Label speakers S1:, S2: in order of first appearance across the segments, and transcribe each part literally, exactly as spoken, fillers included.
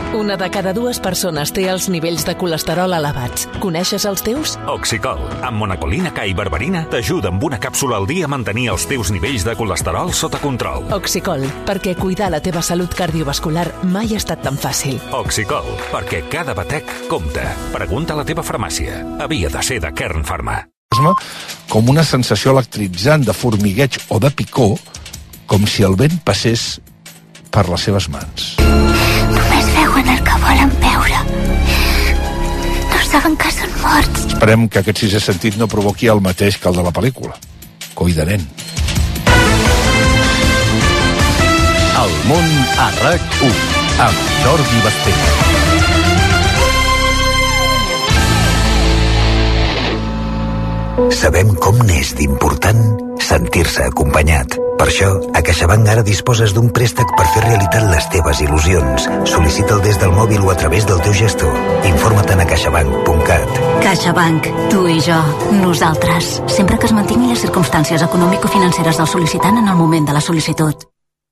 S1: Una de cada dues persones té els nivells de colesterol elevats. Coneixes els teus?
S2: Oxicol, amb monacolina K i berberina, t'ajuda amb una càpsula al dia a mantenir els teus nivells de colesterol sota control.
S1: Oxicol, perquè cuidar la teva salut cardiovascular mai ha estat tan fàcil.
S2: Oxicol, perquè cada batec compta. Pregunta a la teva farmàcia. Havia de ser de Kern Pharma.
S3: Com una sensació electritzant de formigueig o de picor, com si el vent passés per les seves mans.
S4: Només veuen el que volen veure. No saben que són morts.
S3: Esperem que aquest sisè sentit no provoqui el mateix que el de la pel·lícula. Coi de nen.
S5: El món a RAC u, amb Jordi Basté.
S6: Sabem com n'és d'important sentir-se acompanyat. Per això, a CaixaBank ara disposes d'un préstec per fer realitat les teves il·lusions. Sol·licita'l des del mòbil o a través del teu gestor. Informa't a caixabank punt cat.
S7: CaixaBank, tu i jo, nosaltres. Sempre que es mantinguin les circumstàncies econòmico-financeres del sol·licitant en el moment de la sol·licitud.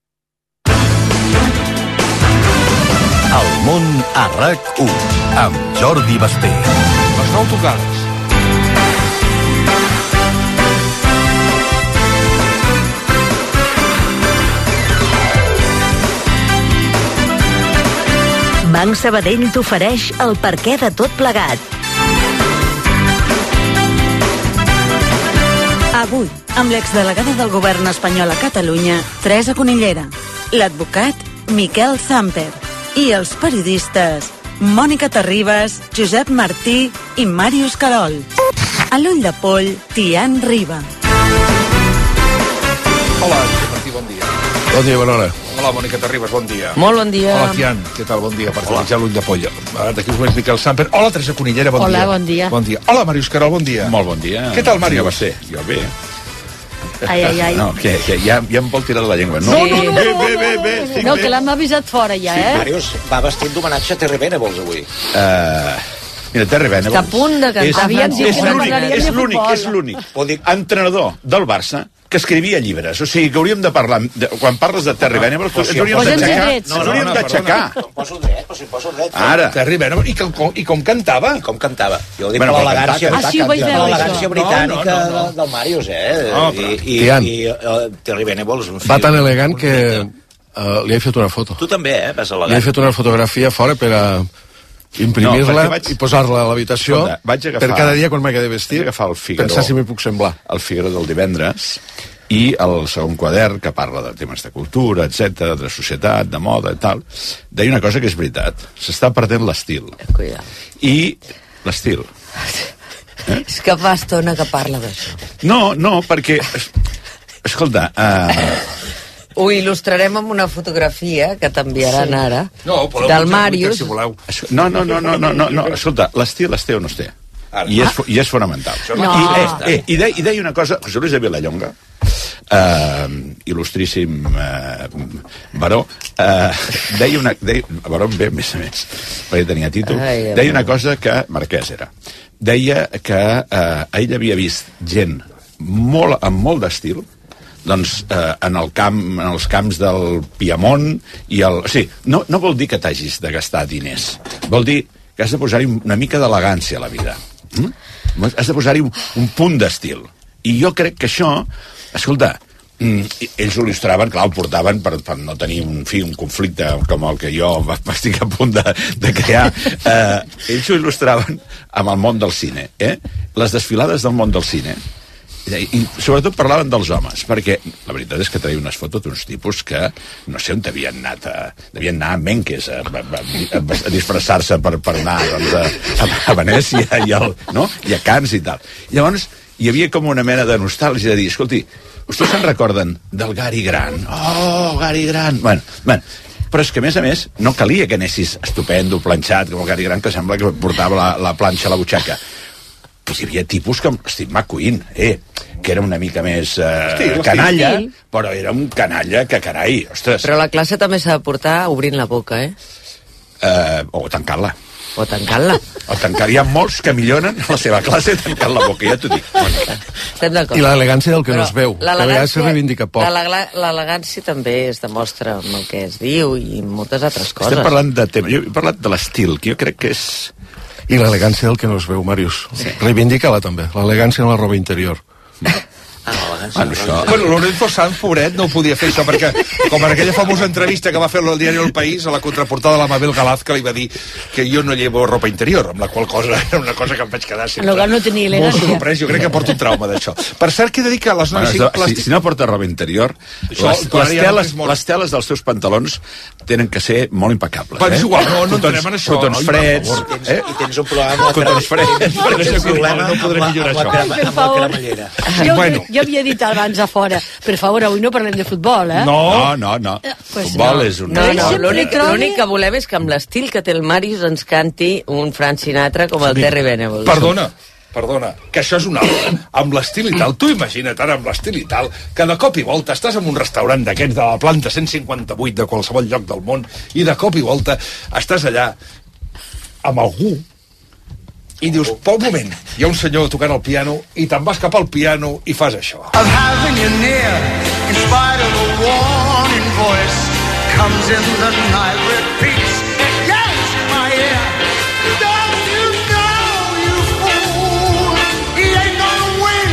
S5: El món a RAC u, amb Jordi Basté.
S3: Les nou tocades.
S8: Banc Sabadell t'ofereix el perquè de tot plegat.
S9: Avui, amb l'exdelegada del govern espanyol a Catalunya, Teresa Conillera, l'advocat Miquel Zamper i els periodistes Mònica Terribas, Josep Martí i Màrius Carol. A l'ull de poll, Tian Riba.
S3: Hola, Josep Martí, bon dia. Bon dia, bona hora. Hola, Mònica Terribas, bon dia.
S10: Molt bon dia.
S3: Hola, Tian, què tal? Bon dia, per finalitzar l'ull de polla. D'aquí us veig Miquel Samper. Hola, Teresa Conillera, bon
S10: Hola,
S3: dia.
S10: bon dia.
S3: Bon dia. Hola, Màrius Carol, bon dia.
S11: Molt bon dia.
S3: Què tal, Màrius?
S11: Ja va ser, jo bé.
S10: Ai, ai, ai.
S11: No, que, que ja, ja em vol tirar de la llengua. No,
S10: Sí.
S11: no, no, bé, bé, bé, bé. estic
S10: No,
S11: bé.
S10: que l'hem avisat fora ja,
S11: Sí,
S10: eh?
S12: Màrius va vestit d'homenatge a Terry Venables avui.
S11: Uh, mira, Terry Venables...
S10: Està a punt de cantar.
S11: És,
S10: Havíem dit
S11: és
S10: que no
S11: l'únic,
S10: parlaríem
S11: és
S10: de
S11: l'únic,
S10: futbol.
S11: és l'únic entrenador del Barça que escrivia llibres. O sigui, que hauríem de parlar... De, quan parles de Terry Venables, ens hauríem
S10: Posem
S11: d'aixecar.
S10: drets.
S11: Ens hauríem d'aixecar.
S12: Em poso dret, però si em poso dret.
S11: Ara.
S3: Terry Venables. I com, com, I com cantava?
S12: I com cantava. Jo ho dic
S11: Bueno,
S12: per
S11: però
S12: l'elegància
S11: cantar,
S10: Ah, sí, ho vaig
S12: per
S10: veure,
S12: l'elegància
S10: això.
S12: britànica
S3: No, no, no, no.
S12: de- del Màrius, eh?
S3: No,
S12: I,
S3: però-
S12: i,
S13: Tian.
S12: i uh, Terry Venables... en fi,
S13: Va tan elegant que uh, li he fet una foto.
S12: Tu també, eh? Vas
S13: Li he
S12: elegant.
S13: fet una fotografia fora per a
S11: No,
S13: imprimir-la
S11: perquè vaig-
S13: i posar-la a l'habitació
S11: Escolta, vaig agafar-
S13: per cada dia quan m'he de vestir
S11: Vaig agafar el Figaro.
S13: pensar si m'hi puc semblar.
S11: El Figaro del divendres i el segon quadern que parla de temes de cultura, etcètera, de societat, de moda i tal, deia una cosa que és veritat. S'està perdent l'estil.
S10: Cuidado.
S11: I l'estil.
S10: És que fa estona que parla d'això.
S11: No, no, perquè... es- Escolta, uh,
S10: Ho il·lustrarem amb una fotografia que t'enviaran ara
S3: No, podeu
S10: del
S3: pujar
S10: Màrius.
S3: si voleu.
S11: no, no, no, no, no, no, no. Escolta, l'estil es té o no es té? I és, fo- i és fonamental.
S10: No.
S11: I, eh, eh, i, de, I deia una cosa, José Luis de Vilallonga, eh, il·lustríssim eh, baró, eh, deia una... Deia, baró bé, a més a més, perquè tenia títol,
S10: Ai, Déu
S11: deia una
S10: meu.
S11: cosa que... Marquès era. Deia que eh, ell havia vist gent molt, amb molt d'estil, doncs eh, en, el camp, en els camps del Piemont i el... O sigui, no, no vol dir que t'hagis de gastar diners, vol dir que has de posar-hi una mica d'elegància a la vida. Mm? Has de posar-hi un, un punt d'estil. I jo crec que això, escolta, mm, ells ho il·lustraven, clar, ho portaven per, per no tenir un, fi, un conflicte com el que jo m'estic a punt de, de crear. Eh, ells ho il·lustraven amb el món del cine. Eh? Les desfilades del món del cine. I sobretot parlaven dels homes, perquè la veritat és que traia unes fotos d'uns tipus que no sé on havien anat a, devien anar a Menkes a, a, a, a disfressar-se per, per anar doncs, a, a, a Venècia i, al, no? I a Cannes i tal. I llavors hi havia com una mena de nostàlgia de dir, escolti, vostès se'n recorden del Gary Grant? Oh, Gary Grant! Bueno, bueno, però és que, a més a més, no calia que anessis estupendo, planxat, com el Gary Grant, que sembla que portava la, la planxa a la butxaca. Pues hi havia tipus com Steve McQueen, eh, que era una mica més eh,
S3: Estil,
S11: canalla,
S10: estil.
S11: però era un canalla que, carai, ostres...
S10: Però la classe també s'ha de portar obrint la boca, eh?
S11: Eh, o tancant-la.
S10: O tancant-la.
S11: O tancant. Hi ha molts que milloren la seva classe tancant la boca, ja t'ho dic.
S10: Estem d'acord.
S13: I l'elegància del que
S10: Però
S13: no es veu, que a vegades se reivindica poc.
S10: l'ele- L'elegància també es demostra amb el que es diu i moltes altres coses.
S11: Estem parlant de tema. Jo he parlat de l'estil, que jo crec que és...
S13: I l'elegància del que no es veu, Màrius. Sí. Reivindica-la també, l'elegància en la roba interior.
S3: Bueno, això... bueno, Lorenzo Sanz, pobret, no ho podia fer això, perquè com en aquella famosa entrevista que va fer al diari El País, a la contraportada de la Mabel Galaz, que li va dir que jo no llevo ropa interior, amb la qual cosa era una cosa que em vaig quedar sempre...
S14: En lugar no tenia
S3: molt
S14: elegància.
S3: sorprès, jo crec que porto un trauma d'això. Per cert, que he de dir que les noies...
S11: Bueno, si, si no porta roba interior,
S3: Això,
S11: les,
S3: clar,
S11: les,
S3: ja no
S11: teles,
S3: és molt-
S11: les teles dels teus pantalons tenen que ser molt impecables.
S3: Però és
S11: eh?
S3: igual, no, no
S11: Cotons-
S3: entrem en això,
S11: Cotons
S3: noi,
S11: freds,
S3: per favor.
S11: eh?
S12: I tens un problema amb la
S11: Cotons freds.
S12: Tens un problema
S3: no podrem
S12: amb la-
S3: millorar
S12: amb la
S3: això.
S12: crema-
S14: Per
S12: amb la
S14: favor.
S12: cremallera.
S14: Jo,
S3: Bueno.
S14: jo havia dit abans a fora, per favor, avui no parlem de futbol, eh?
S11: No, no, no.
S14: pues
S11: Futbol
S14: no.
S11: és un...
S10: No, no,
S14: Sempre
S10: l'únic
S14: trobi-
S10: l'únic que volem és que amb l'estil que té el Màrius ens canti un Frank Sinatra com el Terry Venables.
S3: Perdona, perdona, que això és un altre. Amb l'estil i tal, tu imagina't ara amb l'estil i tal, que de cop i volta estàs en un restaurant d'aquests de la planta cent cinquanta-vuit de qualsevol lloc del món i de cop i volta estàs allà amb algú i dius, pel moment, hi ha un senyor tocant el piano i te'n vas cap al piano i fas això.
S15: Of having you near, in spite of a warning voice, comes in the night, repeats, it yells in my ear. Don't you know, you fool, he ain't gonna win.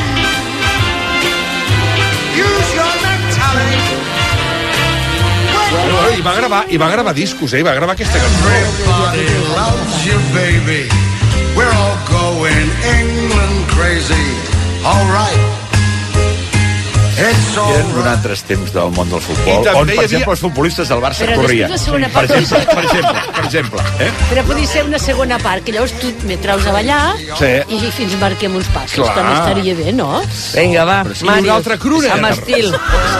S15: Use your mentality.
S3: Bueno, i va gravar, i va gravar discos, eh? I va gravar aquesta cançó.
S15: Everybody loves you, baby. We're all going England crazy. All right. It's all
S11: Eren uns altres temps del món del futbol,
S3: I també
S11: on,
S3: hi
S11: per
S3: havia-
S11: exemple, els futbolistes del Barça
S14: Però
S11: corrien.
S14: després la segona
S11: Per
S14: part
S11: exemple,
S14: doncs-
S11: per exemple, per exemple. Eh?
S14: Però podria ser una segona part, que llavors tu me traus a ballar
S3: Sí.
S14: i fins marquem uns passos,
S3: Clar.
S14: també estaria bé, no?
S10: Vinga, va,
S3: Però és que
S10: Màrius,
S3: una altra cruna.
S10: amb estil.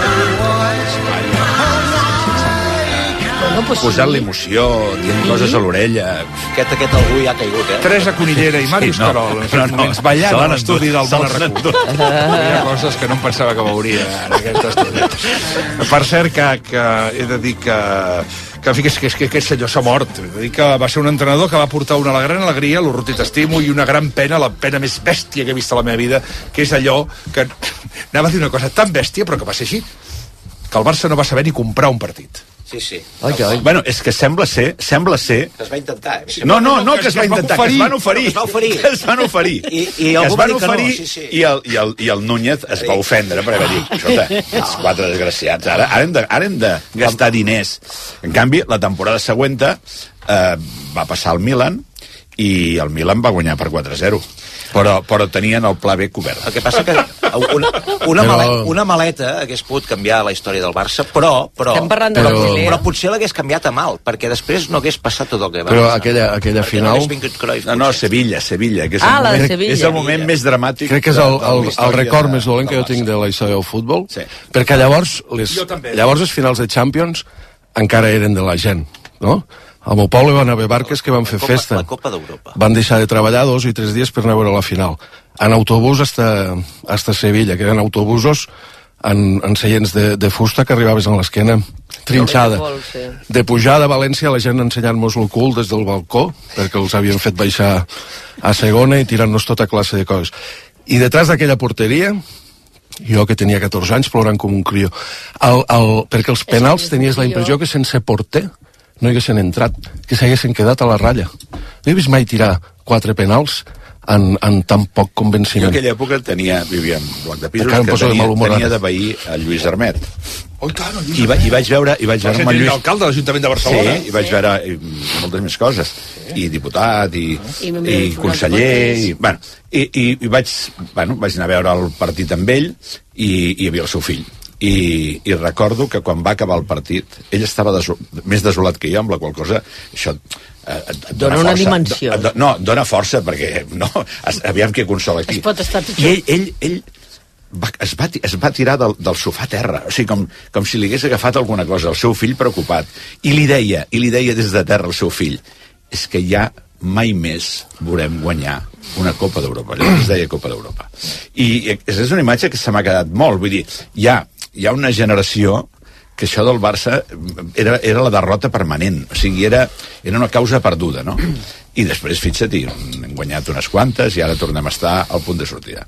S14: Bueno, pues
S11: Posant-li emoció, dient coses a l'orella.
S12: Aquest, aquest algú ja ha caigut, eh?
S3: Teresa Conillera i Màrius
S11: Sí, no,
S3: Carol, en
S11: no,
S3: aquests
S11: no,
S3: moments,
S11: se
S3: ballant
S11: l'han
S3: a l'estudi del
S11: endut, se
S3: Món
S11: l'han
S3: Arracú.
S11: endut.
S3: Hi ha coses que no em pensava que veuria en aquest estudi. Per cert, que, que he de dir que que, en fi, que, és- que, és que aquest senyor s'ha mort. He de dir que va ser un entrenador que va portar una gran alegria, l'Urruti t'estimo, i una gran pena, la pena més bèstia que he vist a la meva vida, que és allò que... Anava a dir una cosa tan bèstia, però que va ser així, que el Barça no va saber ni comprar un partit.
S12: Sí, sí.
S11: Oi, oi. Bueno, és que sembla ser, sembla ser...
S12: Que es va intentar, eh?
S11: No, no, no, que es va intentar, que es van oferir.
S12: Que es va oferir.
S11: Que es van oferir.
S12: I, i
S11: que
S12: algú
S11: es
S12: va
S11: van
S12: dir que no,
S11: oferir
S12: sí, sí.
S11: i el, i, el, i el Núñez es va ofendre perquè va dir, escolta, els quatre desgraciats, ara, ara, hem de, ara hem de gastar diners. En canvi, la temporada següent eh, va passar al Milan i el Milan va guanyar per quatre a zero. Però, però tenien el pla B cobert.
S12: El que passa que una, una,
S11: Però-
S12: maleta, una maleta hagués pogut canviar la història del Barça, però, però,
S10: Estem parlant de
S12: però,
S10: brasiler.
S12: però potser l'hagués canviat a mal, perquè després no hagués passat tot el que va
S13: Però
S12: passar.
S13: aquella, aquella
S12: Perquè no
S13: final...
S12: hagués vingut Cruyff,
S11: No, no, Sevilla, Sevilla, que és,
S10: Ah,
S11: el,
S10: la de
S11: moment,
S10: Sevilla.
S11: és el moment més dramàtic.
S13: Crec que és el,
S11: de- de la
S13: el, el
S11: història
S13: record
S11: de-
S13: més dolent que
S11: del
S13: jo tinc de la història del futbol,
S11: Sí.
S13: perquè llavors les,
S3: Jo també.
S13: llavors les finals de Champions encara eren de la gent, no? Al meu poble van haver barques que van fer
S12: Copa-
S13: festa.
S12: la Copa d'Europa.
S13: Van deixar de treballar dos i tres dies per anar a veure la final. En autobús hasta, hasta Sevilla, que eren autobusos en, en seients de, de fusta que arribaves en l'esquena, trinxada.
S10: Vol, sí.
S13: De pujada a València, la gent ensenyant-nos el cul des del balcó, perquè els havien fet baixar a segona i tirant-nos tota classe de coses. I detrás d'aquella porteria, jo que tenia catorze anys plorant com un crió, el, el, perquè els penals tenies la impressió que sense porter no hi haguessin entrat, que s'haguessin quedat a la ratlla. No he vist mai tirar quatre penals en, en tan poc
S11: Jo
S13: convenciment.
S11: en aquella època tenia, vivia en bloc de pisos,
S13: Encara em
S11: que
S13: poso de
S11: tenia,
S13: malhumorat.
S11: tenia de veí a Lluís Armet.
S3: Oh, tant,
S11: I, va, i vaig veure, i vaig
S3: Va
S11: veure
S3: ser
S11: amb en Lluís...
S3: alcalde de l'Ajuntament de
S11: Sí,
S3: Barcelona.
S11: i vaig veure i, moltes més coses. I diputat, i,
S14: I
S11: i,
S14: membre del
S11: conseller,
S14: Tribunal de
S11: i, bueno, i, i, i vaig, bueno, vaig anar a veure el partit amb ell i, i hi havia el seu fill. I, i recordo que quan va acabar el partit ell estava deso més desolat que jo, amb la qual cosa això eh, et, et
S10: Dona una
S11: força.
S10: dimensió.
S11: Do, no, dona força perquè no, es, aviam què consola aquí.
S14: Es pot estar pitjor.
S11: I ell, ell, ell va, es, va, ti- es va tirar del, del sofà a terra, o sigui, com, com si li hagués agafat alguna cosa, el seu fill preocupat, i li deia, i li deia des de terra al seu fill, és que ja mai més veurem guanyar una Copa d'Europa, allò que es deia Copa d'Europa. I és una imatge que se m'ha quedat molt, vull dir, hi ha, hi ha una generació que això del Barça era, era la derrota permanent, o sigui, era, era una causa perduda, no? I després, fixa't, hem guanyat unes quantes i ara tornem a estar al punt de sortida.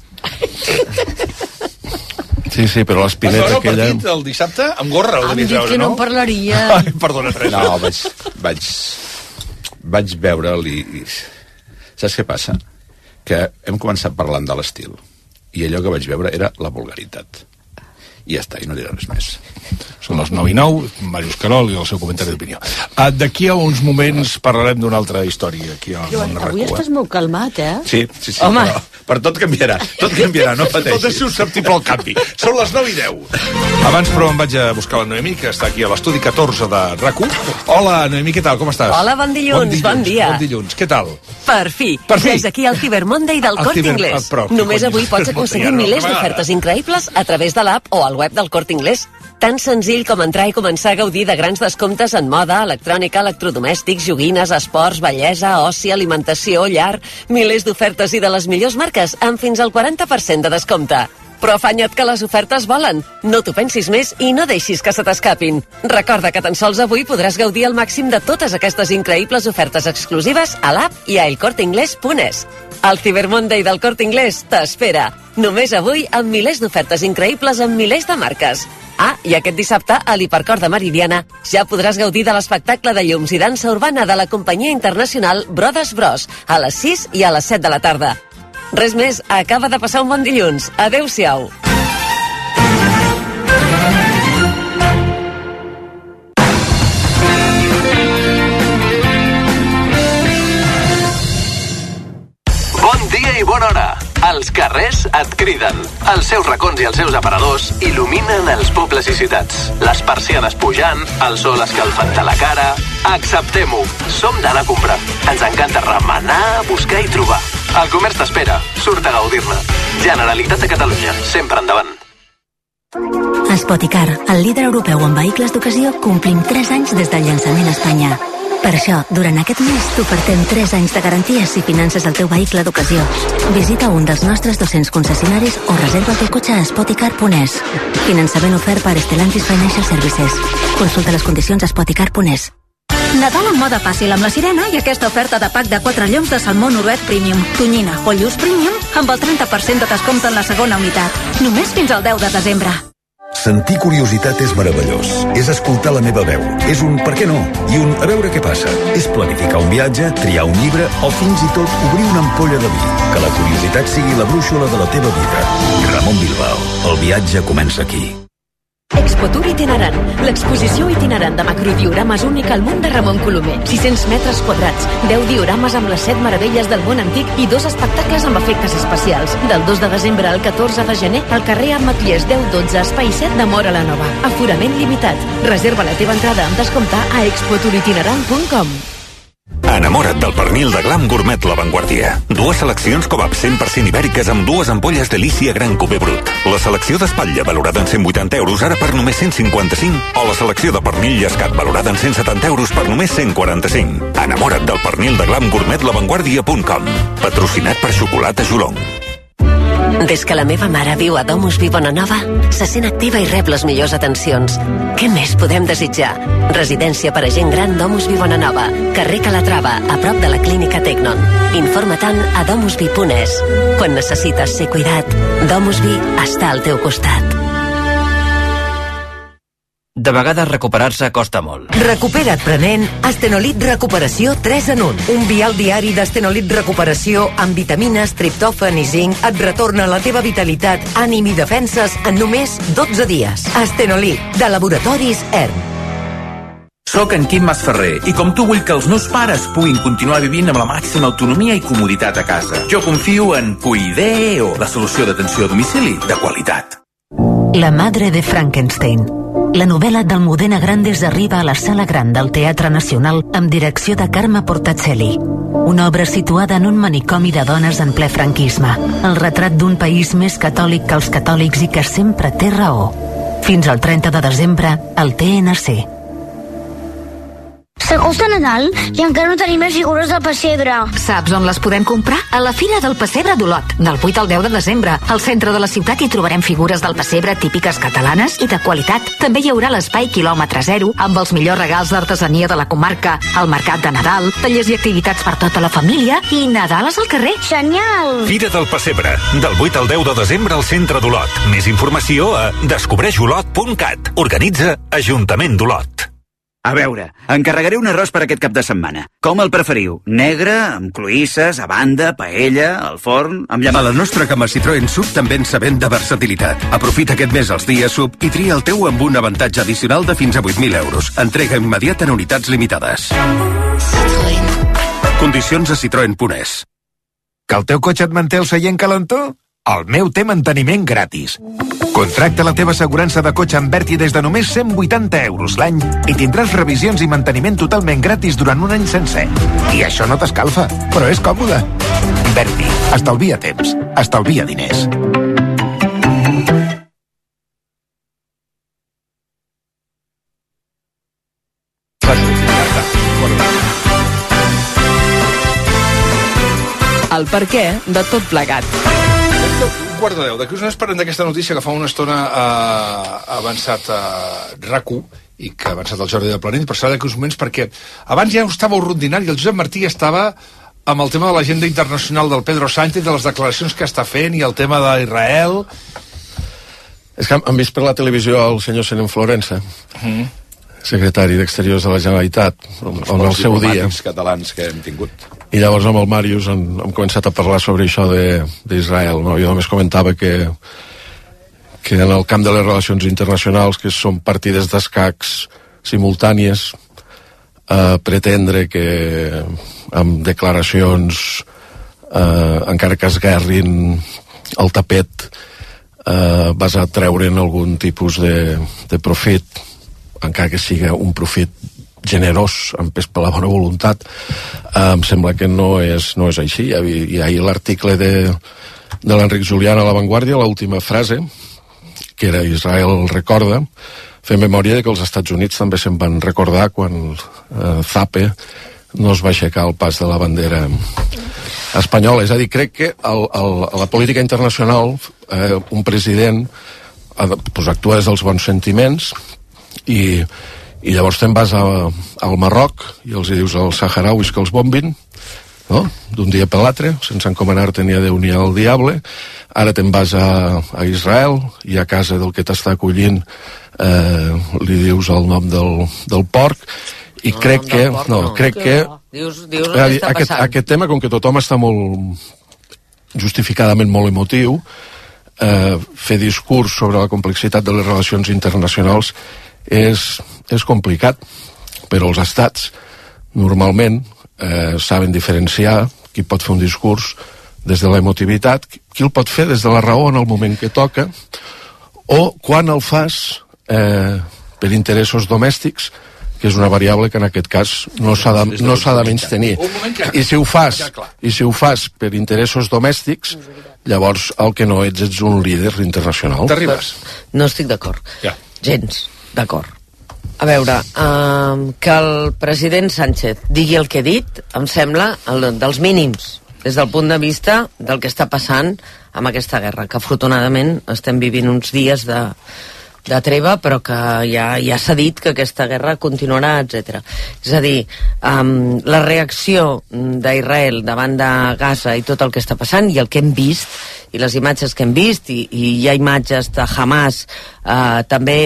S13: Sí, sí, però l'Espineta
S3: aquella... Vas veure el partit el dissabte? Amb gorra ho devies veure, no?
S14: Em dit que no en parlaria.
S3: Ai, perdona, Teresa.
S11: No, vaig... vaig, vaig veure'l i, i... Saps què passa? Que hem començat parlant de l'estil i allò que vaig veure era la vulgaritat. I ja està, i no diré res més.
S3: Són les nou i nou, Màrius Carol i el seu comentari d'opinió. Uh, D'aquí a uns moments parlarem d'una altra història. Aquí a
S14: Joan, avui estàs molt calmat, eh?
S11: Sí, sí, sí.
S14: Home.
S11: Però, però tot canviarà, tot canviarà, no pateixis.
S3: Tot és susceptible al canvi. Són les nou i deu. Abans, però, em vaig a buscar la Noemí, que està aquí a l'estudi catorze de RAC u. Hola, Noemí, què tal? Com estàs?
S16: Hola, bon dilluns, bon, dilluns, bon dia.
S3: Bon dilluns, què tal?
S16: Per fi,
S3: per fi.
S16: Des aquí al Cyber Monday del Corte
S3: ciber...
S16: Inglés.
S3: Ah, però,
S16: Només avui pots aconseguir milers d'ofertes increïbles a través de l'app o al web del Corte Inglés. Tan senzill com entrar i començar a gaudir de grans descomptes en moda, electrònica, electrodomèstics, joguines, esports, bellesa, oci, alimentació, llar, milers d'ofertes i de les millors marques amb fins al quaranta per cent de descompte. Però afanya't que les ofertes volen. No t'ho pensis més i no deixis que se t'escapin. Recorda que tan sols avui podràs gaudir al màxim de totes aquestes increïbles ofertes exclusives a l'app i a el corte inglés punt es. El Cyber Monday del Corte Inglés t'espera. Només avui amb milers d'ofertes increïbles amb milers de marques. Ah, i aquest dissabte, a l'Hipercor de Meridiana, ja podràs gaudir de l'espectacle de llums i dansa urbana de la companyia internacional Brothers Bros, a les sis i a les set de la tarda. Res més, acaba de passar un bon dilluns. Adéu-siau.
S17: Bon dia i bona hora. Els carrers et criden. Els seus racons i els seus aparadors il·luminen els pobles i ciutats. Les persianes pujant, el sol escalfant-te la cara... Acceptem-ho. Som d'anar a comprar. Ens encanta remenar, buscar i trobar. El comerç t'espera. Surt a gaudir-ne. Generalitat de Catalunya. Sempre endavant.
S7: Spoticar, el líder europeu en vehicles d'ocasió, complim tres anys des del llançament a Espanya. Per això, durant aquest mes t'ofertem tres anys de garanties si finances el teu vehicle d'ocasió. Visita un dels nostres dos-cents concessionaris o reserva el teu cotxe a spoticar punt es. Finançament ofert per Stellantis Financial Services. Consulta les condicions a spoticar punt es.
S18: Nadal en moda fàcil amb la Sirena i aquesta oferta de pack de quatre lloms de salmó noruec Premium, tonyina o lluç Premium amb el trenta per cent de descompte en la segona unitat. Només fins al deu de desembre.
S19: Sentir curiositat és meravellós. És escoltar la meva veu. És un per què no i un a veure què passa. És planificar un viatge, triar un llibre o fins i tot obrir una ampolla de vi. Que la curiositat sigui la brúixola de la teva vida. Ramon Bilbao. El viatge comença aquí.
S20: Expotour itinerant, l'exposició itinerant de macrodiorames única al món de Ramon Colomer. sis-cents metres quadrats, deu diorames amb les set meravelles del món antic i dos espectacles amb efectes especials. Del dos de desembre al catorze de gener, al carrer Ametllers deu dotze, espai set de Móra la Nova. Aforament limitat. Reserva la teva entrada amb descompte a expotour itinerant punt com.
S2: Enamora't del pernil de Glam Gourmet La Vanguardia. Dues seleccions Cobab cent per cent ibèriques amb dues ampolles Delícia Gran Cubé Brut. La selecció d'espatlla valorada en cent vuitanta euros ara per només cent cinquanta-cinc o la selecció de pernil llescat valorada en cent setanta euros per només cent quaranta-cinc. Enamora't del pernil de Glam Gourmet La Vanguardia punt com. Patrocinat per Xocolata Jolong.
S16: Des que la meva mare viu a Domus Vi Bonanova, se sent activa i rep les millors atencions. Què més podem desitjar? Residència per a gent gran Domus Vi Bonanova, carrer Calatrava, a prop de la clínica Tecnon. Informa-te'n a domus vi punt es. Quan necessites ser cuidat, Domus Vi està al teu costat.
S21: De vegades recuperar-se costa molt.
S22: Recupera't prenent Astenolit Recuperació tres en un. Un vial diari d'Astenolit Recuperació amb vitamines, triptòfan i zinc et retorna la teva vitalitat, ànim i defenses en només dotze dies. Astenolit, de Laboratoris E R M.
S23: Soc en Quim Masferrer i com tu vull que els meus pares puguin continuar vivint amb la màxima autonomia i comoditat a casa. Jo confio en Cuideo, la solució d'atenció a domicili de qualitat.
S7: La madre de Frankenstein. La novel·la d'Almudena Grandes arriba a la Sala Gran del Teatre Nacional amb direcció de Carme Portacelli. Una obra situada en un manicomi de dones en ple franquisme. El retrat d'un país més catòlic que els catòlics i que sempre té raó. Fins al trenta de desembre, al T N C.
S1: S'acosta Nadal i encara no tenim les figures del pessebre.
S18: Saps on les podem comprar? A la Fira del Pessebre d'Olot, del vuit al deu de desembre. Al centre de la ciutat hi trobarem figures del pessebre típiques catalanes i de qualitat. També hi haurà l'espai quilòmetre zero, amb els millors regals d'artesania de la comarca, el mercat de Nadal, tallers i activitats per tota la família i Nadales al carrer.
S1: Genial!
S2: Fira del Pessebre, del vuit al deu de desembre al centre d'Olot. Més informació a descobreix olot punt cat. Organitza Ajuntament d'Olot.
S4: A veure, encarregaré un arròs per aquest cap de setmana. Com el preferiu? Negre, amb cloïsses, a banda, paella, al forn, amb llamada...
S6: A la nostra gamma Citroën Sub també ens sabem de versatilitat. Aprofita aquest mes els dies Sub i tria el teu amb un avantatge addicional de fins a vuit mil euros. Entrega immediata en unitats limitades.
S24: Citroën.
S6: Condicions a citroen punt es.
S24: Que el teu cotxe et manté el seient calentó? El meu té manteniment gratis. Contracta la teva assegurança de cotxe amb Berti des de només cent vuitanta euros l'any i tindràs revisions i manteniment totalment gratis durant un any sencer. I això no t'escalfa, però és còmode. Berti, estalvia temps, estalvia diners.
S25: El perquè de tot plegat.
S3: Un quart de deu. D'aquí us n'esperem d'aquesta notícia que fa una estona ha avançat a RAC1 i que ha avançat el Jordi de Planell, però serà d'aquí uns moments perquè abans ja estàveu rondinant i el Josep Martí estava amb el tema de l'agenda internacional del Pedro Sánchez, de les declaracions que està fent i el tema d'Israel.
S13: És que han vist per la televisió el senyor Senén Florença, mm. secretari d'Exteriors de la Generalitat, en el seu dia.
S11: Els catalans que hem tingut.
S13: I llavors amb el Màrius hem, hem començat a parlar sobre això d'Israel, no? Jo només comentava que que en el camp de les relacions internacionals, que són partides d'escacs simultànies, eh, pretendre que amb declaracions eh, encara que esguerrin el tapet eh, vas a treure'n algun tipus de, de profit, encara que siga un profit generós, amb pes per la bona voluntat, eh, em sembla que no és, no és així. I ahir l'article de, de l'Enric Julián a La Vanguardia, l'última frase, que era Israel recorda, fer memòria de que els Estats Units també se'n van recordar quan eh, Zape no es va aixecar el pas de la bandera espanyola. És a dir, crec que el, el, a la política internacional eh, un president ha de, pues, actua des dels bons sentiments i i llavors te'n vas a, al Marroc i els hi dius als saharauis que els bombin, no? D'un dia per l'altre, sense encomanar-te ni a Déu ni al diable. Ara te'n vas a, a Israel i a casa del que t'està acollint eh, li dius el nom del, del porc i no, crec que porc, no, no, crec que
S10: dius, dius què està
S13: aquest,
S10: passant.
S13: Aquest tema, com que tothom està molt justificadament molt emotiu, eh, fer discurs sobre la complexitat de les relacions internacionals és, és complicat, però els estats normalment eh, saben diferenciar qui pot fer un discurs des de l'emotivitat, qui el pot fer des de la raó en el moment que toca, o quan el fas eh, per interessos domèstics, que és una variable que en aquest cas no s'ha de, no s'ha de menys tenir. I si ho fas, i si ho fas per interessos domèstics, llavors el que no ets ets un líder internacional.
S3: T'arribes?
S10: No estic d'acord.
S3: Ja.
S10: Gens d'acord. A veure, eh, que el president Sánchez digui el que ha dit, em sembla el, dels mínims, des del punt de vista del que està passant amb aquesta guerra, que afortunadament estem vivint uns dies de, de treva, però que ja, ja s'ha dit que aquesta guerra continuarà, etcètera. És a dir, um, la reacció d'Israel davant de Gaza i tot el que està passant, i el que hem vist, i les imatges que hem vist, i, i hi ha imatges de Hamas eh, també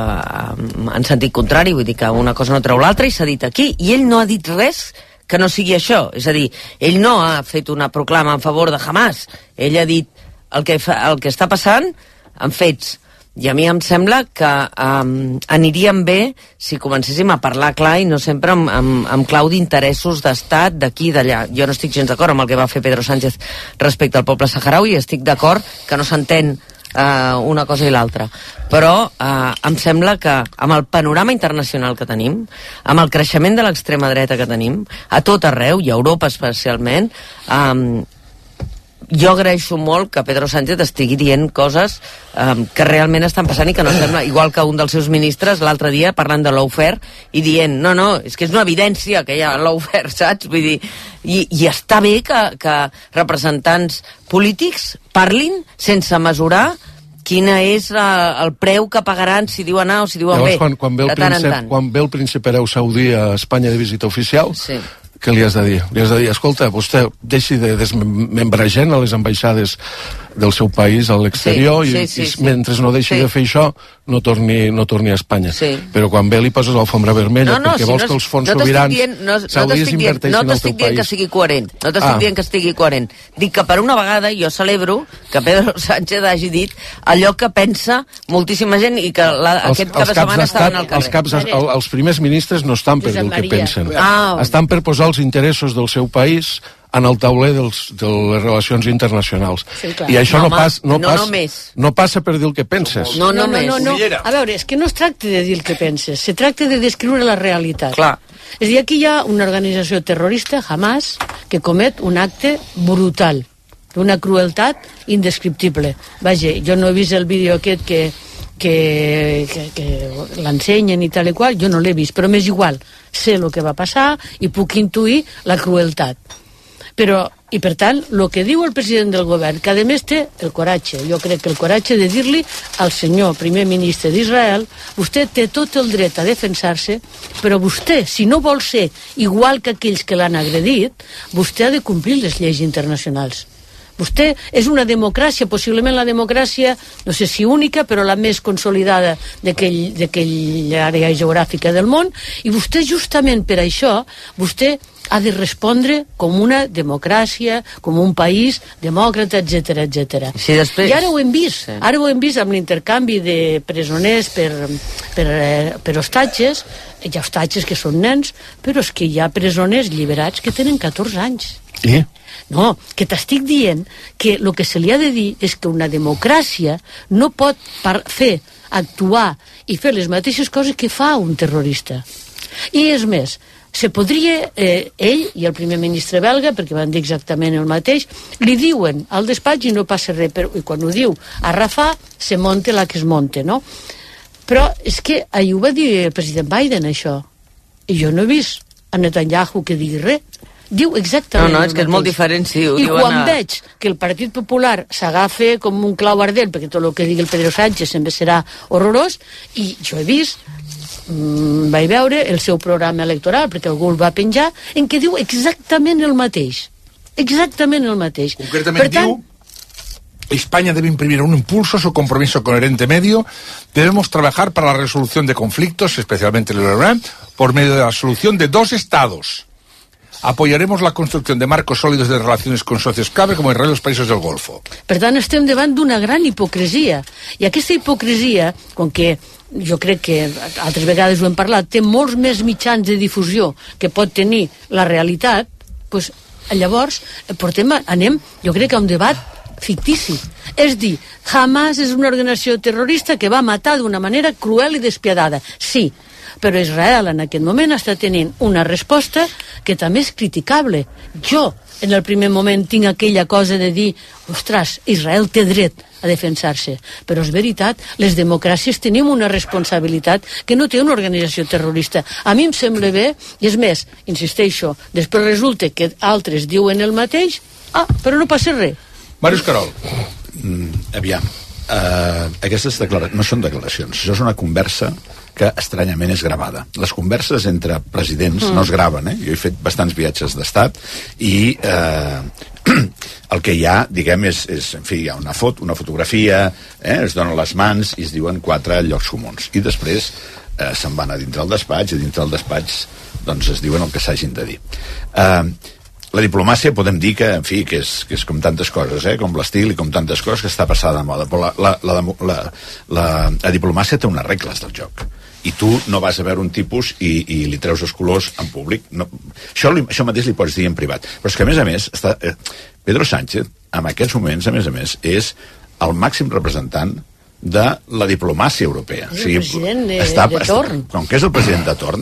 S10: eh, en sentit contrari, vull dir que una cosa no treu l'altra, i s'ha dit aquí, i ell no ha dit res que no sigui això. És a dir, ell no ha fet una proclama en favor de Hamas, ell ha dit el que, fa, el que està passant en fets. I a mi em sembla que um, aniríem bé si comencéssim a parlar clar i no sempre amb, amb, amb clau d'interessos d'estat d'aquí i d'allà. Jo no estic gens d'acord amb el que va fer Pedro Sánchez respecte al poble saharaui, i estic d'acord que no s'entén uh, una cosa i l'altra. Però uh, em sembla que amb el panorama internacional que tenim, amb el creixement de l'extrema dreta que tenim, a tot arreu, i a Europa especialment, um, jo agraeixo molt que Pedro Sánchez estigui dient coses um, que realment estan passant i que no sembla, igual que un dels seus ministres l'altre dia parlant de lawfare i dient, no, no, és que és una evidència que hi ha lawfare, saps? Vull dir, i, i està bé que, que representants polítics parlin sense mesurar quina és la, el preu que pagaran si diuen A o si diuen
S13: Llavors,
S10: B,
S13: quan, quan ve el
S10: de tant en
S13: príncep,
S10: tant.
S13: Quan ve el príncep hereu saudí a Espanya de visita oficial,
S10: sí.
S13: què li has de dir? Li has de dir, escolta, vostè deixi de desmembrar gent a les ambaixades del seu país a l'exterior,
S10: sí, sí,
S13: i,
S10: sí,
S13: i
S10: sí.
S13: mentre no deixi
S10: sí.
S13: de fer això no torni, no torni a Espanya.
S10: Sí.
S13: Però quan ve li poses l'alfombra vermella,
S10: no, no,
S13: perquè
S10: si
S13: vols
S10: no,
S13: que els fons
S10: no
S13: sobirans
S10: dient, no, no
S13: saudis
S10: dient,
S13: inverteixin
S10: no
S13: al teu
S10: t'estic dient
S13: país.
S10: que sigui coherent, no t'estic
S13: Ah.
S10: dient que estigui coherent. Dic que per una vegada jo celebro que Pedro Sánchez hagi dit allò que pensa moltíssima gent i que la,
S13: els,
S10: aquest cap
S13: els
S10: de
S13: caps
S10: setmana estaven
S13: d'estat,
S10: al carrer.
S13: els, caps, el, els primers ministres no estan per dir el que pensen.
S10: Ah.
S13: Estan per posar els interessos del seu país en el tauler dels, de les relacions internacionals.
S14: Sí, clar.
S13: I això no,
S14: Home,
S13: pas, no,
S14: no
S13: pas,
S14: només.
S13: no passa per dir el que penses.
S10: No,
S14: no, no, no, no. A veure, és que no es tracta de dir el que penses, se tracta de descriure la realitat.
S10: Clar.
S14: És a dir, aquí hi ha una organització terrorista, Hamas, que comet un acte brutal, d'una crueltat indescriptible. Vaja, jo no he vist el vídeo aquest que, que, que, que l'ensenyen i tal i qual, jo no l'he vist, però m'és igual. Sé el que va passar i puc intuir la crueltat. Però, i per tant, el que diu el president del govern, que a més té el coratge, jo crec que el coratge de dir-li al senyor primer ministre d'Israel, vostè té tot el dret a defensar-se, però vostè, si no vol ser igual que aquells que l'han agredit, vostè ha de complir les lleis internacionals. Vostè és una democràcia, possiblement la democràcia, no sé si única, però la més consolidada d'aquella àrea geogràfica del món, i vostè justament per això, vostè ha de respondre com una democràcia, com un país demòcrata, etcètera, etcètera.
S10: Sí, després...
S14: I ara ho hem vist, sí. Ara ho hem vist amb l'intercanvi de presoners per, per, per hostatges, hi ha hostatges que són nens, però és que hi ha presoners alliberats que tenen catorze anys.
S13: I?
S14: No, que t'estic dient que el que se li ha de dir és que una democràcia no pot fer, actuar i fer les mateixes coses que fa un terrorista. I és més, se podria, eh, ell i el primer ministre belga, perquè van dir exactament el mateix, li diuen al despatx i no passa res, però, i quan ho diu a Rafah, se monte la que es monte, no? Però és que ahir ho va dir el president Biden, això, i jo no he vist a Netanyahu que digui res. Diu exactament
S10: no, no, és que és molt diferent si ho
S14: i
S10: diuen
S14: quan
S10: a...
S14: veig que el Partit Popular s'agafa com un clau ardent, perquè tot el que digui el Pedro Sánchez sempre serà horrorós, i jo he vist mmm, vaig veure el seu programa electoral, perquè algú el va penjar, en què diu exactament el mateix, exactament el mateix.
S3: Concretament diu: España debe imprimir un impulso a su compromiso con Oriente Medio. Debemos trabajar para la resolución de conflictos, especialmente el Irán, por medio de la solución de dos estados. Apoyaremos la construcción de marcos sólidos de relaciones con socios clave como Israel y los países del Golfo.
S14: Per tant, estem davant d'una gran hipocresia. I aquesta hipocresia, com que jo crec que altres vegades ho hem parlat, té molts més mitjans de difusió que pot tenir la realitat, doncs llavors portem, anem, jo crec que a un debat fictici. És dir, Hamas és una organització terrorista que va matar d'una manera cruel i despiadada. Sí, però Israel en aquest moment està tenint una resposta que també és criticable. Jo, en el primer moment, tinc aquella cosa de dir, ostres, Israel té dret a defensar-se, però és veritat, les democràcies tenim una responsabilitat que no té una organització terrorista. A mi em sembla bé, i és més, insisteixo, després resulta que altres diuen el mateix, ah, però no passa res.
S3: Màrius Carol.
S11: Mm, aviam, uh, aquestes declaracions no són declaracions, això és una conversa que estranyament és gravada. Les converses entre presidents mm. no es graven, eh? Jo he fet bastants viatges d'estat i eh, el que hi ha, diguem, és, és en fi, hi ha una foto, una fotografia, eh? Es donen les mans i es diuen quatre llocs comuns. I després eh, se'n van a dintre el despatx i dintre el despatx doncs es diuen el que s'hagin de dir. Eh, La diplomàcia podem dir que, en fi, que és, que és com tantes coses, eh? Com l'estil i com tantes coses que està passada de moda, però la, la, la, la, la, la diplomàcia té unes regles del joc i tu no vas a veure un tipus i, i li treus els colors en públic. No, això, li, això mateix li pots dir en privat, però és que a més a més està, eh, Pedro Sánchez en aquests moments, a més a més, és el màxim representant de la diplomàcia europea.
S14: És el president de,
S11: està,
S14: de torn.
S11: Està, com que és el president de torn,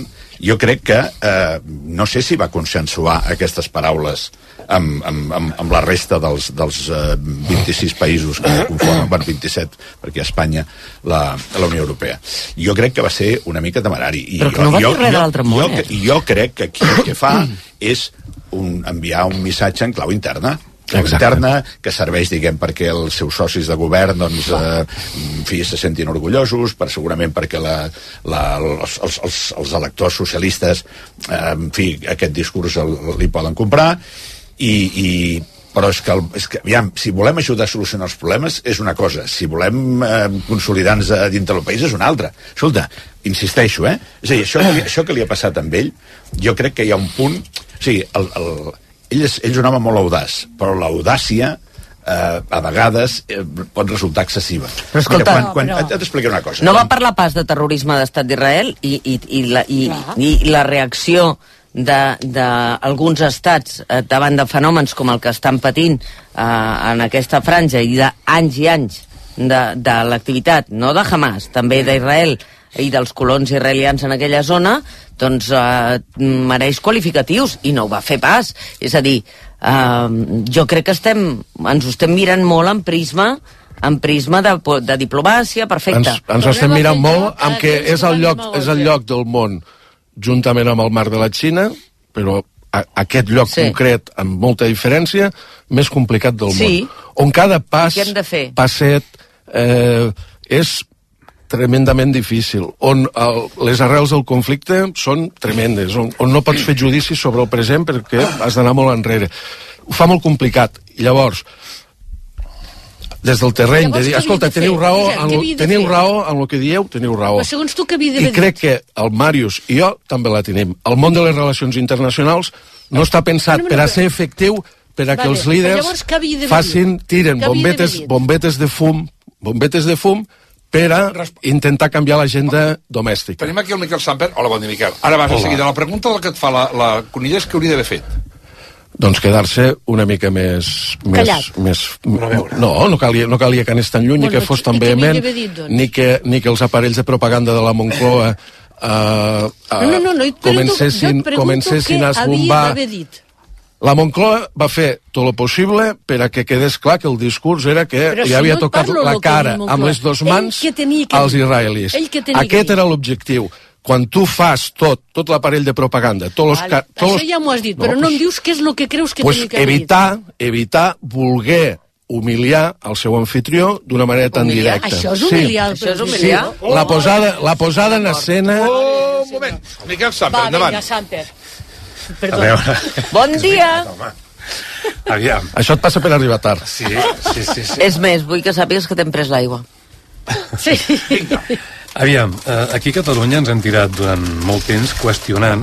S11: jo crec que eh, no sé si va consensuar aquestes paraules amb, amb, amb, amb la resta dels, dels eh, vint-i-sis països que conformen, bueno, vint-i-set, perquè a Espanya la, la Unió Europea. Jo crec que va ser una mica temerari. I
S10: Però que
S11: jo,
S10: no va
S11: jo,
S10: dir res de l'altre món,
S11: jo,
S10: eh?
S11: jo, jo crec que aquí el que fa és un, enviar un missatge en clau interna, interna, que serveix, diguem, perquè els seus socis de govern, doncs, eh, en fi, se sentin orgullosos, per, segurament perquè la, la, els, els, els electors socialistes, eh, en fi, aquest discurs el, li poden comprar, i, i però és que, el, és que aviam, si volem ajudar a solucionar els problemes és una cosa, si volem eh, consolidar-nos dintre del país és una altra. Escolta, insisteixo, eh? És a dir, això, això que li ha passat amb ell, jo crec que hi ha un punt... O sigui, el, el, ell, és, ell és un home molt audaç, però l'audàcia eh, a vegades eh, pot resultar excessiva.
S10: Però escolta...
S11: Mira, quan, quan,
S10: no, però...
S11: et explicaré una cosa.
S10: No
S11: quan...
S10: va parlar pas de terrorisme d'estat d'Israel i, i, i, la, i, i la reacció d'alguns estats eh, davant de fenòmens com el que estan patint eh, en aquesta franja i d'anys i anys de, de l'activitat, no de Hamas, també d'Israel i dels colons israelians en aquella zona, doncs eh, mereix qualificatius i no ho va fer pas. És a dir, eh, jo crec que estem, ens ho estem mirant molt en prisma en prisma de, de diplomàcia, perfecte.
S13: Ens, ens estem mirant molt amb que és el lloc, és el lloc del món juntament amb el mar de la Xina, però a, aquest lloc sí. concret, amb molta diferència, més complicat del
S10: sí.
S13: món. On cada pas, passet, eh, és tremendament difícil, on el, les arrels del conflicte són tremendes, on, on no pots fer judici sobre el present perquè has d'anar molt enrere. Ho fa molt complicat. I llavors, des del terreny de dir, escolta, teniu raó, en lo, teniu raó en el que dieu, teniu raó.
S14: Però segons tu, què havia d'haver
S13: I crec que el Màrius i jo també la tenim. El món de les relacions internacionals no està pensat per a ser efectiu per a que els líders facin, tiren bombetes, bombetes de fum, bombetes de fum per a intentar canviar l'agenda domèstica.
S3: Tenim aquí el Miquel Samper. Hola, bon dia, Miquel. Ara vas a seguida. La pregunta que et fa la, la Conilla és què hauria d'haver fet?
S13: Doncs quedar-se una mica més...
S14: Callat.
S13: Més, més, no, no calia, no calia que anés tan lluny, bueno, ni que fos tan vehement, dit, doncs? ni, que, ni que els aparells de propaganda de la Moncloa uh, uh, no, no, no, no, comencessin, comencessin a esbombar. La Moncloa va fer tot el possible per a que quedés clar que el discurs era que Però li havia no tocat la cara amb les dues mans als israelis. Aquest era l'objectiu. Quan tu fas tot, tot l'aparell de propaganda, tots
S14: vale.
S13: los... Tots
S14: Això ja m'ho has dit, no, però no em dius què és el que creus que
S13: pues
S14: tenia que haver
S13: evitar, evitar voler humiliar el seu anfitrió d'una manera tan
S14: humiliar?
S13: directa.
S14: Això és humiliar.
S10: Sí. Això és humiliar?
S13: Sí. La, posada, la posada en escena...
S3: Oh, un moment. Miquel Samper, endavant.
S14: Va, vinga, Samper. Perdó.
S10: Bon dia.
S3: Aviam.
S13: Això et passa per arribar tard.
S3: Sí, sí, sí. sí.
S10: És més, vull que sàpigues que t'hem pres l'aigua.
S14: Sí.
S5: Aviam, eh, aquí a Catalunya ens hem tirat durant molt temps qüestionant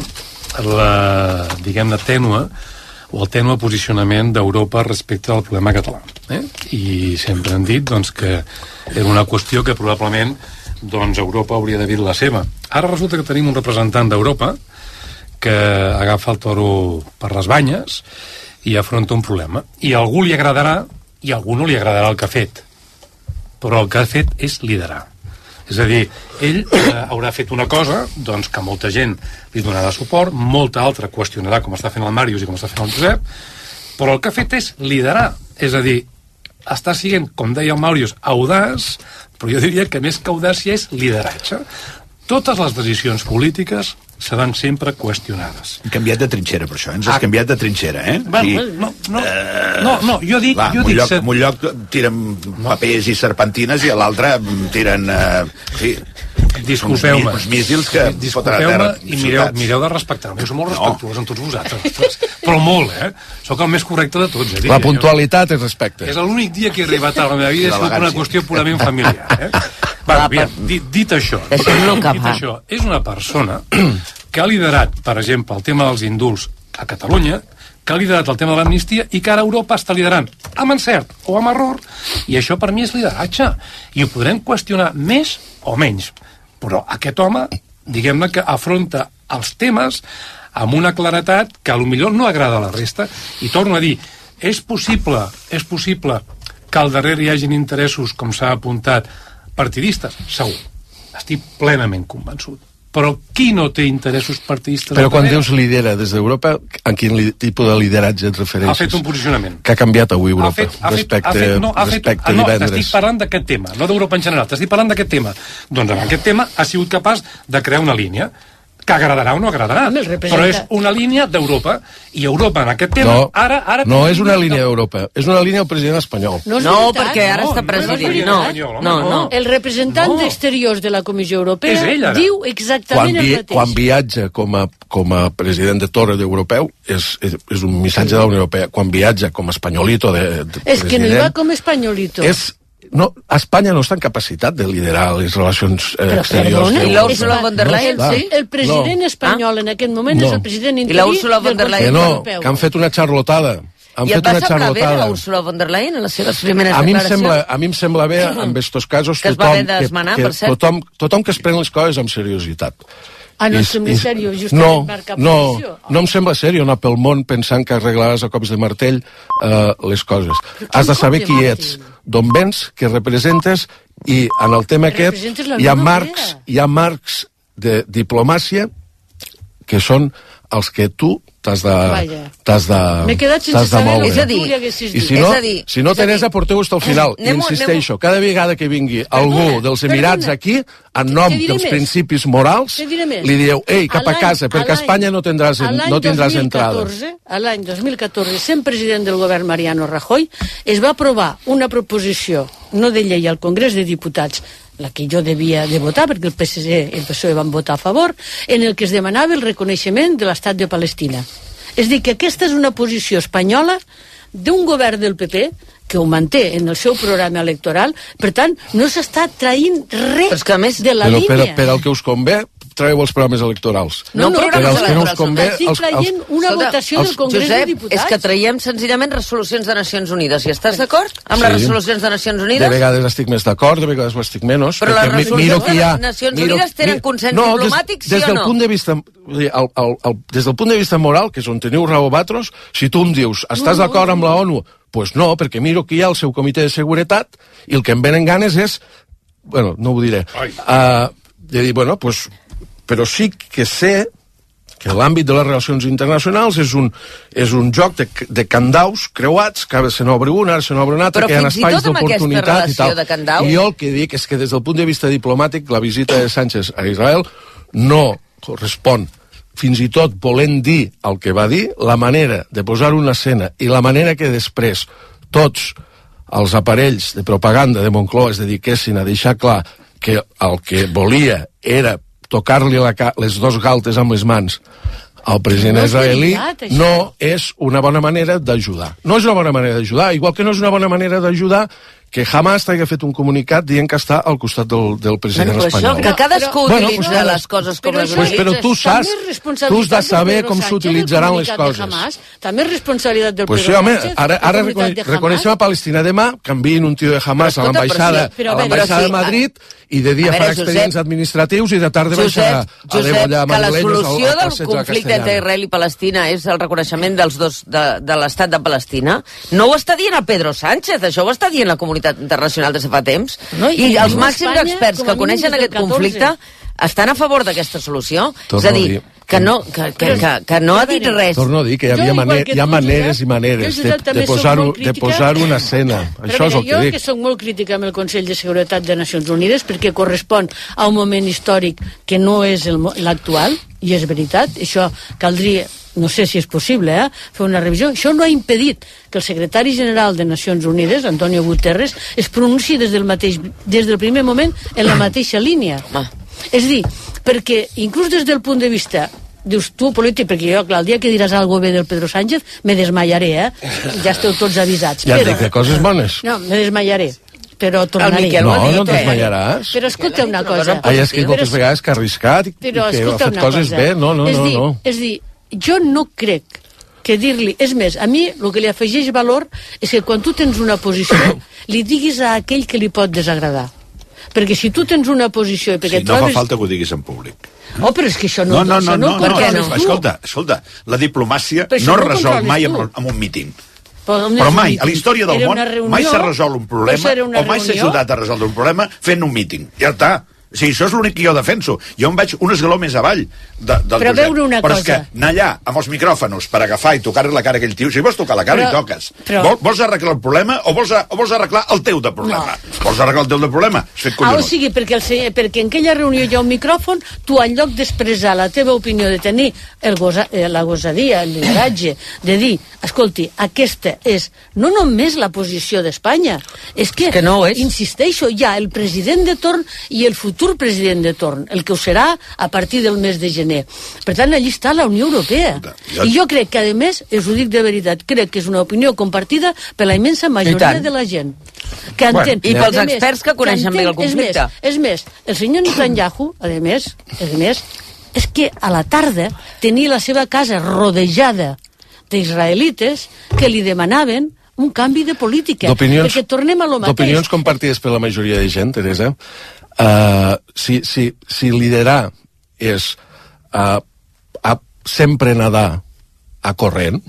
S5: la, diguem-ne, tènua o el tènue posicionament d'Europa respecte al problema català. Eh? I sempre han dit doncs, que era una qüestió que probablement doncs, Europa hauria de dir la seva. Ara resulta que tenim un representant d'Europa que agafa el toro per les banyes i afronta un problema. I a algú li agradarà i a algú no li agradarà el que ha fet. Però el que ha fet és liderar. És a dir, ell eh, haurà fet una cosa doncs, que molta gent li donarà suport, molta altra qüestionarà com està fent el Màrius i com està fent el Josep, però el que ha fet és liderar. És a dir, està sent, com deia el Màrius, audaç, però jo diria que més que audàcia és lideratge. Totes les decisions polítiques seran sempre qüestionades.
S11: Hem canviat de trinxera, per això. Ens has ah. canviat de trinxera, eh?
S5: Bueno, I, no, no, uh, no, no, jo dic...
S11: Clar,
S5: jo
S11: dic
S5: dic
S11: lloc, en un lloc tiren papers i serpentines i a l'altre tiren... Uh, sí,
S5: disculpeu-me.
S11: Uns míssils que
S5: disculpeu-me i mireu, mireu de respectar-me. Jo soc molt respectuós no. amb tots vosaltres. Però molt, eh? Soc el més correcte de tots. Ja dic,
S13: la puntualitat és respecte.
S5: És l'únic dia que he arribat a la meva vida és una qüestió purament familiar, eh? Va, aviam, dit, dit això, dit això, és una persona que ha liderat, per exemple, el tema dels indults a Catalunya, que ha liderat el tema de l'amnistia i que ara Europa està liderant amb encert o amb error, i això per mi és lideratge. I ho podrem qüestionar més o menys. Però aquest home, diguem-ne que afronta els temes amb una claretat que a lo millor no agrada a la resta. I torno a dir, és possible, és possible que al darrere hi hagin interessos, com s'ha apuntat, partidistes? Segur. Estic plenament convençut. Però qui no té interessos partidistes?
S13: Però quan dius lidera des d'Europa, a quin li, tipus de lideratge et refereixes?
S5: Ha fet un posicionament.
S13: Que ha canviat avui Europa,
S5: ha fet, ha
S13: respecte,
S5: fet, ha fet, no, ha
S13: respecte
S5: fet, ah, no,
S13: divendres.
S5: T'estic parlant d'aquest tema, no d'Europa en general, t'estic parlant d'aquest tema. Doncs amb aquest tema ha sigut capaç de crear una línia que agradarà o no agradarà, però és una línia d'Europa, i Europa en aquest tema...
S13: No,
S5: ara, ara
S13: no és una línia d'Europa, és una línia del president espanyol.
S10: No, no perquè ara no, està president. No, no, no, no.
S14: El representant no. d'Exteriors de la Comissió Europea ell, diu exactament
S13: quan vi,
S14: el mateix.
S13: Quan viatja com a, com a president de torre d'europeu, és, és, és un missatge de la Unió Europea. Quan viatja com a espanyolito de, de
S14: és
S13: president...
S14: que no hi va com espanyolito.
S13: És... No, Espanya no està en capacitat de liderar les relacions eh,
S14: però,
S13: exteriors.
S14: Perdona,
S10: I l'Ursula von der Leyen,
S14: no
S10: sí?
S14: El president no. espanyol ah? en aquest moment no. és el president interí
S10: del Consell
S13: no,
S14: Europeu.
S13: Que han fet una xarlotada. Han
S10: I
S13: fet
S10: et va
S13: una
S10: semblar bé
S13: xarlotada.
S10: l'Ursula von der Leyen en les seves primeres
S13: a mi
S10: declaracions?
S13: Em sembla, a mi em sembla bé, en estos casos,
S10: que
S13: tothom,
S10: es va desmanar,
S13: que,
S10: per
S13: que
S10: cert.
S13: tothom, tothom que es pren les coses amb seriositat.
S14: Ah, no és sembla seriós, justament
S13: no,
S14: marca
S13: no,
S14: posició.
S13: no em sembla seriós anar pel món pensant que arreglaràs a cops de martell eh, les coses. Has de saber qui ets, d'on vens, què representes, i en el tema aquest hi ha marcs, hi ha marcs de diplomàcia que són els que tu t'has de, t'has de, t'has de moure.
S10: És a dir,
S13: I si no, dir, si no Teresa, porteu-ho al final. I insisteixo, cada vegada que vingui algú dels Emirats aquí, en nom dels principis morals, li dieu, ei, cap a casa, perquè a Espanya no tindràs, no tindràs entrada.
S14: A l'any dos mil catorze, sent president del govern Mariano Rajoy, es va aprovar una proposició, no de llei, al Congrés de Diputats, la que jo devia de votar, perquè el P S C i el P S O E van votar a favor, en el que es demanava el reconeixement de l'estat de Palestina. És a dir, que aquesta és una posició espanyola d'un govern del P P que ho manté en el seu programa electoral, per tant, no s'està traient res que més de la
S13: però,
S14: línia.
S13: Però per al que us convé, traieu els programes electorals.
S14: No, no,
S13: per als que no us convé...
S14: Estic traient una
S10: Escolta,
S14: votació del Congrés
S10: Josep,
S14: de Diputats.
S10: és que traiem senzillament resolucions de Nacions Unides. I estàs d'acord amb
S13: Sí.
S10: les resolucions de Nacions Unides?
S13: De vegades estic més d'acord, de vegades estic menys.
S10: Però les
S13: perquè mi-
S10: resolucions
S13: miro que hi ha-
S10: de Nacions
S13: miro-
S10: Unides tenen
S13: mi-
S10: consens
S13: no,
S10: diplomàtic,
S13: des, des
S10: sí o
S13: del
S10: no?
S13: punt de vista, vull dir, el, el, el, des del punt de vista moral, que és on teniu raó vosaltres, si tu em dius, estàs
S14: No, no,
S13: d'acord amb
S14: no.
S13: la ONU? Pues no, perquè miro que hi ha el seu comitè de seguretat i el que em venen ganes és, bueno, no ho diré, uh, de dir, bueno, pues, però sí que sé que l'àmbit de les relacions internacionals és un, és un joc de, de candaus creuats, que ara se n'obre una, ara se n'obre una altra,
S10: Però
S13: que hi ha
S10: fins i
S13: espais
S10: tot amb aquesta
S13: d'oportunitat i
S10: relació
S13: tal.
S10: de candaus-
S13: I jo el que dic és que des del punt de vista diplomàtic la visita de Sánchez a Israel no correspon, fins i tot volent dir el que va dir, la manera de posar una escena i la manera que després tots els aparells de propaganda de Moncloa es dediquessin a deixar clar que el que volia era tocar-li la ca- les dos galtes amb les mans al president
S14: No és
S13: israelí,
S14: veritat, això.
S13: no és una bona manera d'ajudar. No és una bona manera d'ajudar, igual que no és una bona manera d'ajudar que Hamas hagi fet un comunicat dient que està al costat del, del president
S10: Bueno, però
S13: espanyol.
S10: això, que cadascú
S13: Bueno,
S10: utilitza
S13: pues,
S10: les coses com
S14: Però
S10: les
S14: això
S13: Pues, però tu saps,
S14: També és
S13: tu has
S14: responsabilitat
S13: de saber
S14: del Pedro
S13: com
S14: Sánchez,
S13: s'utilitzaran
S14: el
S13: les
S14: comunicat
S13: coses.
S14: de Hamas. També és responsabilitat del
S13: Pues sí,
S14: Pedro
S13: home,
S14: Sánchez,
S13: ara,
S14: el
S13: ara
S14: comunicat
S13: recone
S14: de Hamas.
S13: reconeixem a Palestina demà, que enviïn un tio de Hamas
S10: Però,
S13: a
S10: escolta,
S13: l'ambaixada
S10: però sí, però
S13: a
S10: a veure,
S13: l'ambaixada
S10: sí,
S13: de Madrid i de dia
S10: a
S13: farà
S10: veure,
S13: expedients
S10: Josep,
S13: administratius i de tarda
S10: Josep,
S13: baixarà a
S10: Josep,
S13: degollar
S10: que la
S13: madrilenyos al,
S10: solució
S13: al
S10: del
S13: passeig de la
S10: conflicte entre
S13: Castellana.
S10: Israel i Palestina és el reconeixement dels dos de, de l'estat de Palestina, no ho està dient el Pedro Sánchez, això ho està dient la comunitat internacional des de fa temps.
S14: No, i
S10: I els
S14: diu
S10: màxims
S14: Espanya,
S10: experts
S14: com
S10: que
S14: a mínim
S10: coneixen
S14: des del
S10: aquest conflicte estan a favor d'aquesta solució.
S13: Torno
S10: és a
S13: a
S10: dir,
S13: dir.
S10: que no, que, que, que, que no ha dit res.
S13: Torno a dir que hi, havia
S14: Jo, igual
S13: maner,
S14: que
S13: hi ha
S14: tu,
S13: maneres
S14: Josep,
S13: i maneres
S14: jo,
S13: de,
S14: Josep,
S13: de
S14: també soc
S13: posar-ho
S14: molt
S13: de
S14: crítica.
S13: posar una escena.
S14: Però
S13: Això és
S14: mira,
S13: el que
S14: jo
S13: dic.
S14: que soc molt crítica amb el Consell de Seguretat de Nacions Unides perquè correspon a un moment històric que no és el mo- l'actual, i és veritat, això caldria, no sé si és possible, eh, fer una revisió. Això no ha impedit que el secretari general de Nacions Unides, Antonio Guterres, es pronunciï des del, mateix, des del primer moment en la mateixa línia. És a dir, perquè inclús des del punt de vista dius tu polític, perquè jo, clar, el dia que diràs alguna bé del Pedro Sánchez me desmaiaré, eh? Ja esteu tots avisats.
S13: Ja et
S14: però...
S13: dic de coses bones.
S14: No, me desmaiaré, però tornaré.
S10: Miquel
S13: No,
S10: ho ha dit,
S13: no et
S10: eh?
S13: desmaiaràs.
S14: Però escolta una cosa.
S13: Ah, ja has escrit moltes vegades que ha arriscat i, i que
S14: Però
S13: ha
S14: escolta
S13: fet
S14: una
S13: coses
S14: cosa.
S13: bé. No, no,
S14: és
S13: no,
S14: dir,
S13: no.
S14: És dir, jo no crec que dir-li... És més, a mi el que li afegeix valor és que quan tu tens una posició li diguis a aquell que li pot desagradar. Perquè si tu tens una posició... I perquè
S11: Sí, no fa
S14: trobes...
S11: falta que ho diguis en públic.
S14: Oh, però és que això no...
S11: No, no, no,
S14: això
S11: no,
S14: ho
S11: no,
S14: controles
S11: no,
S14: tu.
S11: escolta, escolta, la diplomàcia
S14: Però això
S11: no
S14: no
S11: es
S14: ho
S11: resol
S14: controles
S11: mai
S14: tu.
S11: amb, amb un míting.
S14: Però,
S11: Però mai, a la història del
S14: Era
S11: món,
S14: una reunió,
S11: mai s'ha resolt un problema
S14: això era una
S11: o mai s'ha
S14: reunió.
S11: ajudat a resoldre un problema fent un míting. Ja està. O sigui, això és l'únic que jo defenso. Jo em vaig un esgaló més avall de, del
S14: Però veure una
S11: però
S14: cosa.
S11: és que anar allà amb els micròfonos per agafar i tocar-li la cara a aquell tio, si vols tocar la cara,
S14: Però-
S11: hi toques.
S14: però-
S11: Vol, vols arreglar el problema o vols, a, o vols arreglar el teu de problema? No. Vols arreglar el teu de problema? Has fet
S14: Ah, o
S11: collonut.
S14: sigui, perquè, el, senyor- perquè en aquella reunió hi ha un micròfon, tu en lloc d'expressar la teva opinió, de tenir el gosa, eh, la gosadia, el lideratge, de dir, escolti, aquesta és no només la posició d'Espanya, és que,
S10: que no ho és.
S14: insisteixo, hi ha el president de torn i el futur president de torn, el que ho serà a partir del mes de gener. Per tant, allí està la Unió Europea.
S11: jo-
S14: I jo crec que, a més, us ho dic de veritat, crec que és una opinió compartida per la immensa
S10: I
S14: majoria
S10: tant.
S14: de la gent. Que
S10: Bueno,
S14: entén,
S10: i pels
S14: a més,
S10: experts que coneixen bé el
S14: entén- és
S10: conflicte.
S14: més, és més, el senyor Netanyahu, a més, a més, és que a la tarda tenia la seva casa rodejada d'israelites que li demanaven un canvi de política.
S13: D'opinions-
S14: Perquè tornem a lo mateix.
S13: D'opinions compartides per la majoria de gent, Teresa, uh, si, si, si liderar és uh, a sempre nedar a corrent,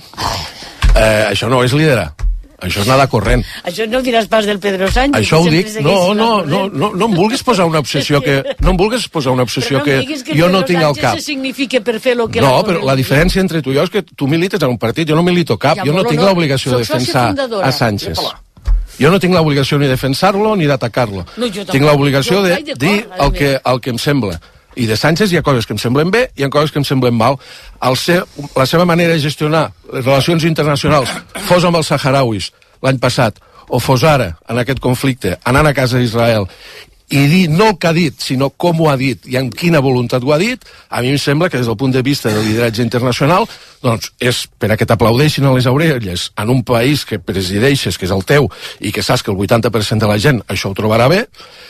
S13: uh, això no és liderar. Això és nedar corrent.
S14: Això no ho diràs pas del Pedro Sánchez.
S13: Això ho
S14: que
S13: dic,
S14: sempre
S13: no,
S14: segueix
S13: no,
S14: anant
S13: no,
S14: corrent.
S13: no, no em vulguis posar una obsessió que... No em vulguis posar una obsessió
S14: Però no
S13: que,
S14: em diguis que
S13: jo no
S14: Pedro
S13: tinc al
S14: Sánchez
S13: cap.
S14: se significa per fer lo que
S13: No,
S14: la
S13: però la diferència entre tu i jo és que tu milites en un partit, jo no milito cap,
S14: Ja,
S13: jo no
S14: molt
S13: tinc
S14: honor.
S13: l'obligació de
S14: Soc sòcia
S13: defensar
S14: fundadora.
S13: a Sánchez. Jo no tinc l'obligació ni de defensar-lo ni d'atacar-lo.
S14: No, jo tampoc.
S13: Tinc l'obligació
S14: Jo
S13: de
S14: vaig d'acord,
S13: dir
S14: a
S13: el que, el que em sembla. I de Sánchez hi ha coses que em semblen bé i hi ha coses que em semblen mal. El ser, la seva manera de gestionar les relacions internacionals, fos amb els saharauis l'any passat, o fos ara, en aquest conflicte, anant a casa d'Israel, i dir no el que ha dit, sinó com ho ha dit i amb quina voluntat ho ha dit, a mi em sembla que des del punt de vista del lideratge internacional, doncs és per a que t'aplaudeixin a les orelles en un país que presideixes, que és el teu, i que saps que el vuitanta per cent de la gent això ho trobarà bé,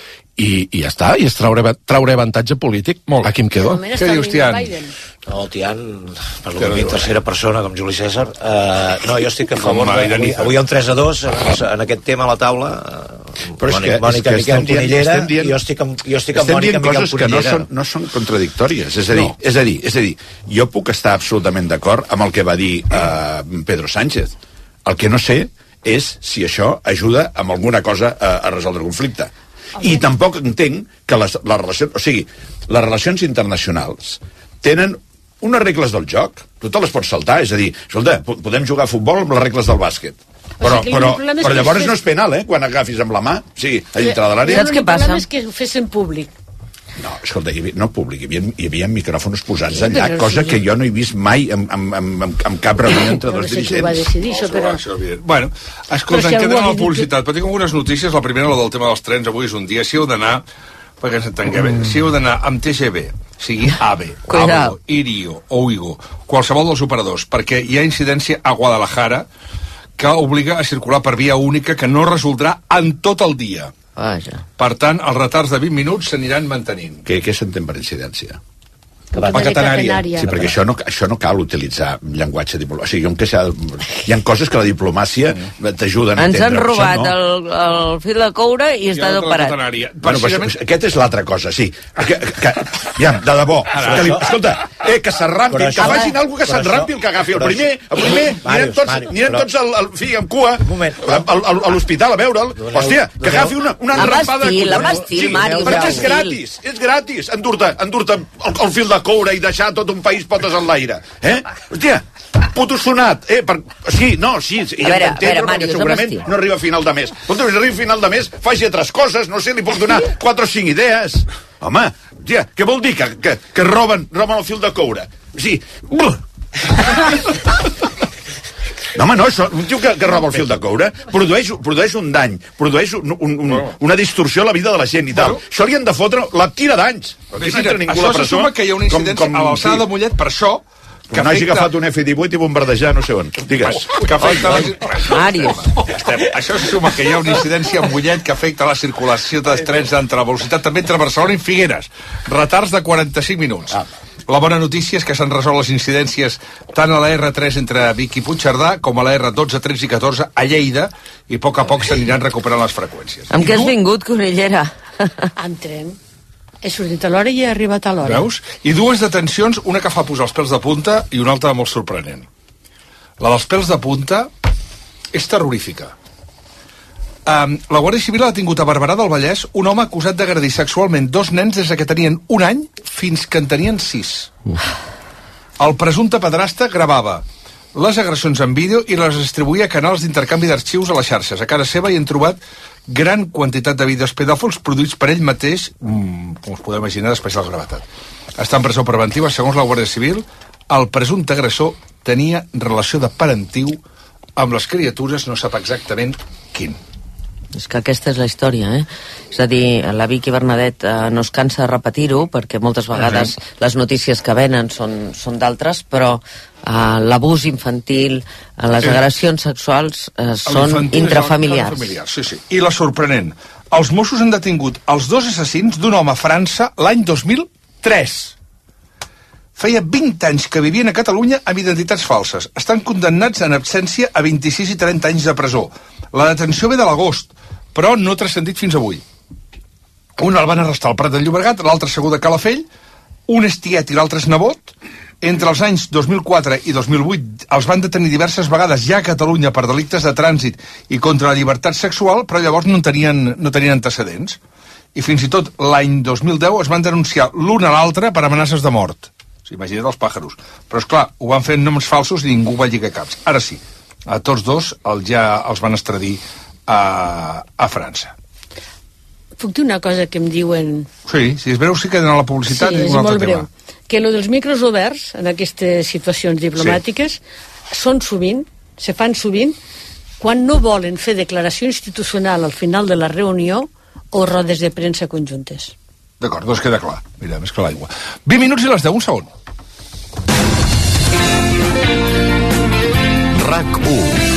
S13: i, i ja està, i és traure, traure avantatge polític. Molt. Aquí em quedo.
S3: Què dius, Tian?
S8: No, Tian, parlo amb mi en tercera persona, com Juli César. Uh, no, jo estic a favor.
S3: Com
S8: De, avui,
S3: Iraniza.
S8: avui hi ha un tres a dos en, en aquest tema a la taula. Uh,
S11: Però és
S8: Mònica,
S11: que,
S8: Mònica
S11: és que
S8: Miquel
S11: estem dient,
S8: Cunillera,
S11: estem dient,
S8: i jo estic amb, jo estic amb
S11: estem
S8: Mònica
S11: dient
S8: Miquel
S11: coses que no
S8: Cunillera.
S11: són, no són contradictòries. És a dir,
S8: No.
S11: és a dir, és a dir, jo puc estar absolutament d'acord amb el que va dir uh, Pedro Sánchez. El que no sé és si això ajuda amb alguna cosa a, a resoldre el conflicte. I tampoc entenc que les, les relacions... O sigui, les relacions internacionals tenen unes regles del joc. Tu te les pots saltar, és a dir, escolta, po- podem jugar a futbol amb les regles del bàsquet. Però,
S14: sigui,
S11: però,
S14: el problema és
S11: però
S14: que
S11: llavors
S14: és-
S11: no és penal, eh?, quan agafis amb la mà. Sí, a dintre de l'àrea.
S14: El problema és que ho fessin públic.
S11: No, escolta, hi havia, no públic, hi havia, hi havia micròfons posats
S14: Sí,
S11: allà,
S14: però
S11: cosa
S14: sí.
S11: que jo no he vist mai amb, amb, amb, amb, amb cap reunió entre
S14: Jo no
S11: dos
S14: sé qui ho va
S11: dirigents.
S14: decidir, això, però...
S3: Això, evident. Bueno, escolta,
S14: Però si
S3: en
S14: algú
S3: quedem
S14: ha
S3: a la
S14: dit
S3: publicitat, però tinc algunes notícies. La primera, la del tema dels trens. Avui és un dia, si heu d'anar, perquè ens entenguem bé, si heu d'anar amb T G V, sigui AVE,
S10: Cuidao.
S3: Avlo, Irio o Uigo, qualsevol dels operadors, perquè hi ha incidència a Guadalajara que obliga a circular per via única que no resoldrà en tot el dia.
S10: Vaja.
S3: Per tant, els retards de vint minuts s'aniran mantenint.
S11: Què, què s'entén per incidència?
S3: La catenària.
S11: Sí, perquè això no, això no cal utilitzar llenguatge diplomàtic. O sigui, com que s'ha... Hi ha coses que la diplomàcia t'ajuden a
S10: Ens
S11: entendre.
S10: han
S11: però
S10: robat
S11: això
S10: el, el fil de coure i està tot parat.
S11: Bueno, pues, aquest és l'altra cosa, sí. Que, que, ja, de debò.
S8: Ara,
S11: Que li,
S8: això-
S11: escolta, eh, que s'arrampin,
S8: Però
S11: que
S8: això-
S11: facin alguna cosa que
S8: però
S11: s'enrampi,
S8: això-
S11: el que agafi el
S8: però
S11: primer.
S8: això-
S11: El primer, anirem
S8: Màrius,
S11: tots,
S8: Màrius,
S11: anirem
S8: però-
S11: tots al, al, fi, amb cua, al- al- a l'hospital a veure'l. Hòstia, que
S8: doneu-
S11: agafi una, una
S10: Amb
S11: enrampada...
S10: estil,
S11: de
S10: amb
S11: collons.
S10: estil, Màrius,
S11: Perquè
S10: amb
S11: és
S10: estil.
S11: gratis, és gratis, endur-te endur el, el fil de coure i deixar tot un país potes en l'aire. Eh? Hòstia, puto sonat, eh? Per... Sí, no, sí, sí,
S10: A veure,
S11: ja
S10: a veure,
S11: t'entendre,
S10: Màrius,
S11: perquè segurament
S10: amb estil.
S11: no arriba a final de mes. Escolta, si arriba a final de mes, faci altres coses, no sé, li puc donar quatre o cinc idees. Home, tia, què vol dir que, que, que roben, roben el fil de coure? Sí, buh! No, home, no, això, un tio que, que roba el fil de coure produeix, produeix un dany, produeix un, un, un, una distorsió a la vida de la gent i tal. Això li han de fotre la tira d'anys. Aquí no entra ningú a la
S3: Això
S11: presó.
S3: s'assuma que hi ha una incidència
S11: Com- com-
S3: a l'alçada
S11: sí.
S3: de Mollet, per això...
S11: Que no hagi agafat un F divuit i bombardejar no sé on. Digues.
S3: Que afecta la...
S10: Màrius.
S3: Ja estem. Això se suma que hi ha una incidència a Mollet que afecta la circulació dels trens d'alta velocitat, també entre Barcelona i Figueres. Retards de quaranta-cinc minuts. La bona notícia és que s'han resolt les incidències tant a la R tres entre Vic i Puigcerdà com a la R dotze, tretze i catorze a Lleida, i a poc a poc s'aniran recuperant les freqüències.
S10: Amb què has vingut, Conillera?
S14: En tren. He sortit a l'hora i he arribat a l'hora.
S3: Veus? I dues detencions, una que fa posar els pèls de punta i una altra molt sorprenent. La dels pèls de punta és terrorífica. Um, la Guàrdia Civil ha detingut a Barberà del Vallès un home acusat d'agredir sexualment dos nens des que tenien un any fins que en tenien sis. El presumpte pedrasta gravava les agressions en vídeo i les distribuïa a canals d'intercanvi d'arxius a les xarxes. A casa seva hi han trobat gran quantitat de vídeos pedòfils produïts per ell mateix, mmm, com us podeu imaginar, d'especial gravetat. Està en presó preventiva, segons la Guàrdia Civil. El presumpte agressor tenia relació de parentiu amb les criatures, no sap exactament quin.
S10: És que aquesta és la història, eh? És a dir, la Vicky Bernadet eh, no es cansa de repetir-ho, perquè moltes vegades uh-huh. les notícies que venen són, són d'altres, però eh, l'abús infantil, eh, les agressions sexuals eh, són intrafamiliars.
S3: intrafamiliars. Sí, sí. I la sorprenent, els Mossos han detingut els dos assassins d'un home a França l'any dos mil tres. Feia vint anys que vivien a Catalunya amb identitats falses. Estan condemnats en absència a vint-i-sis i trenta anys de presó. La detenció ve de l'agost, però no ha transcendit fins avui. Un el van arrestar al Prat de Llobregat, l'altre segur de Calafell, un és tiet i l'altre és nebot. Entre els anys dos mil quatre i dos mil vuit els van detenir diverses vegades ja a Catalunya per delictes de trànsit i contra la llibertat sexual, però llavors no tenien, no tenien antecedents. I fins i tot l'any dos mil deu es van denunciar l'un a l'altre per amenaces de mort. Imagina't els pàjaros. Però, esclar, ho van fer en noms falsos i ningú va lligar caps. Ara sí, a tots dos el, ja els van extradir a, a França.
S14: Puc dir una cosa que em diuen...
S3: Sí, si és breu sí que a la publicitat
S14: sí,
S3: és un altre
S14: molt breu. Tema. Que lo dels micros oberts en aquestes situacions diplomàtiques sí. són sovint, se fan sovint, quan no volen fer declaració institucional al final de la reunió o rodes de premsa conjuntes.
S3: D'acord, doncs queda clar. Mira, més que l'aigua. vint minuts i les deu, un segon.
S9: RAC u.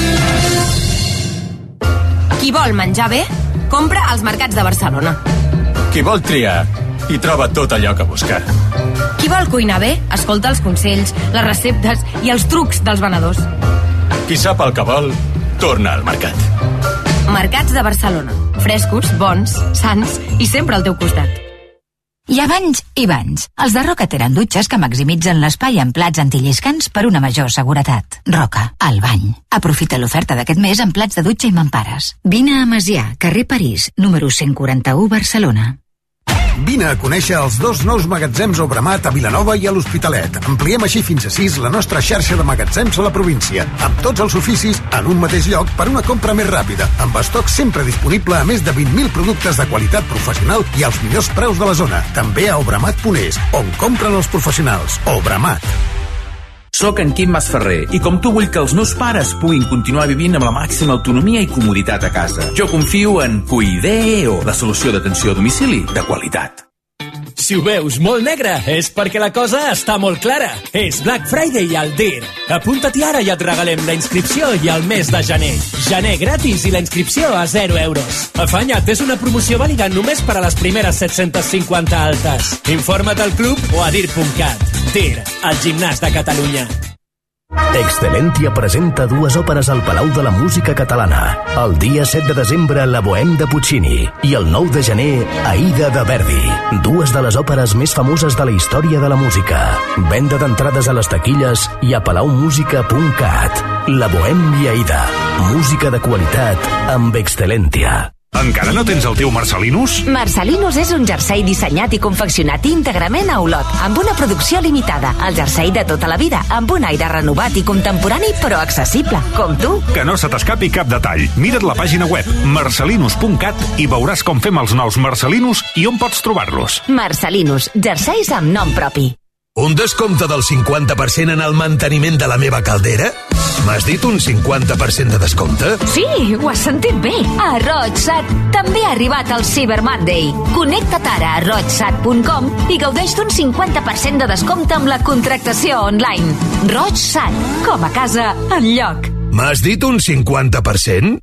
S9: Qui vol menjar bé, compra als mercats de Barcelona.
S12: Qui vol triar, hi troba tot allò que busca.
S9: Qui vol cuinar bé, escolta els consells, les receptes i els trucs dels venedors.
S12: Qui sap el que vol, torna al mercat.
S9: Mercats de Barcelona. Frescos, bons, sans i sempre al teu costat.
S18: Hi ha banys i banys. Els de Roca tenen dutxes que maximitzen l'espai en plats antilliscants per una major seguretat. Roca, el bany. Aprofita l'oferta d'aquest mes en plats de dutxa i mampares. Vine a Masià, carrer París, número cent quaranta-u, Barcelona.
S15: Vine a conèixer els dos nous magatzems Obramat a Vilanova i a l'Hospitalet. Ampliem així fins a sis la nostra xarxa de magatzems a la província, amb tots els oficis en un mateix lloc per una compra més ràpida, amb estoc sempre disponible a més de vint mil productes de qualitat professional i als millors preus de la zona. També a obramat punt es, on compren els professionals. Obramat.
S23: Soc en Quim Masferrer i com tu vull que els meus pares puguin continuar vivint amb la màxima autonomia i comoditat a casa. Jo confio en Cuideo, la solució d'atenció a domicili de qualitat.
S17: Si ho veus molt negre és perquè la cosa està molt clara. És Black Friday al D I R. Apunta-t'hi ara i et regalem la inscripció i el mes de gener. Gener gratis i la inscripció a zero euros. Afanya't, és una promoció vàlida només per a les primeres set-centes cinquanta altes. Informa't al club o a dir punt cat. D I R, el gimnàs de Catalunya.
S19: Excelentia presenta dues òperes al Palau de la Música Catalana. El dia set de desembre, La Bohème de Puccini, i el nou de gener, Aida de Verdi. Dues de les òperes més famoses de la història de la música. Venda d'entrades a les taquilles i a palaumusica punt cat. La Bohème i Aida. Música de qualitat amb Excelentia.
S24: Encara no tens el teu Marcelinus?
S18: Marcelinus és un jersei dissenyat i confeccionat íntegrament a Olot, amb una producció limitada. El jersei de tota la vida, amb un aire renovat i contemporani, però accessible, com tu.
S24: Que no se t'escapi cap detall. Mira't la pàgina web marcelinus punt cat i veuràs com fem els nous Marcelinus i on pots trobar-los.
S18: Marcelinus, jerseis amb nom propi.
S26: Un descompte del cinquanta per cent en el manteniment de la meva caldera? M'has dit un cinquanta per cent de descompte?
S18: Sí, ho has sentit bé. A RoigSat també ha arribat el Cyber Monday. Connecta't ara a roigsat punt com i gaudeix d'un cinquanta per cent de descompte amb la contractació online. RoigSat, com a casa, enlloc.
S26: M'has dit un cinquanta per cent?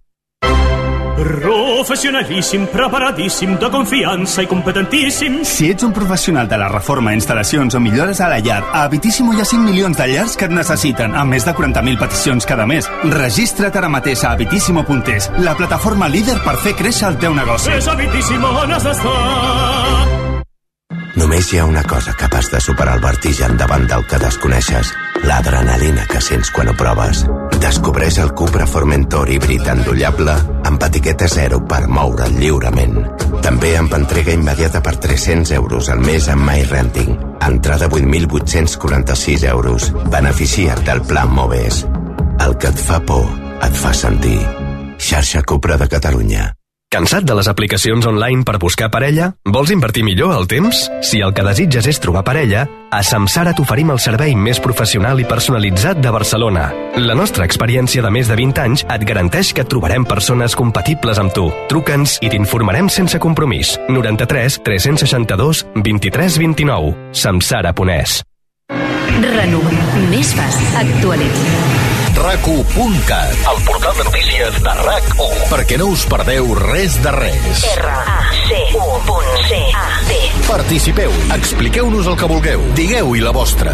S27: Professionalíssim, preparadíssim, de confiança i competentíssim.
S28: Si ets un professional de la reforma, instal·lacions o millores a la llar, a Habitissimo hi ha cinc milions de llars que et necessiten, amb més de quaranta mil peticions cada mes. Registra't ara mateix a habitissimo punt es, la plataforma líder per fer créixer el teu negoci.
S27: És Habitissimo on has d'estar.
S26: Només hi ha una cosa capaç de superar el vertigen davant del que desconeixes, l'adrenalina que sents quan ho proves.
S1: Descobreix el Cupra Formentor híbrid endollable amb etiqueta zero per moure'l lliurement. També amb entrega immediata per tres-cents euros al mes amb MyRenting. Entrada vuit mil vuit-cents quaranta-sis euros. Beneficia't del Pla Moves. El que et fa por, et fa sentir. Xarxa Cupra de Catalunya.
S2: Cansat de les aplicacions online per buscar parella? Vols invertir millor el temps? Si el que desitges és trobar parella, a Samsara t'oferim el servei més professional i personalitzat de Barcelona. La nostra experiència de més de vint anys et garanteix que trobarem persones compatibles amb tu. Truca'ns i t'informarem sense compromís. noranta-tres tres cents seixanta-dos vint-i-tres vint-i-nou. Samsara punt es.
S18: Renova. Més fàcil. Actualitza.
S19: rac u punt cat, el portal de notícies de RAC u, perquè no us perdeu res de res.
S18: R A C U punt C A T.
S19: Participeu, expliqueu-nos el que vulgueu, digueu-hi la vostra.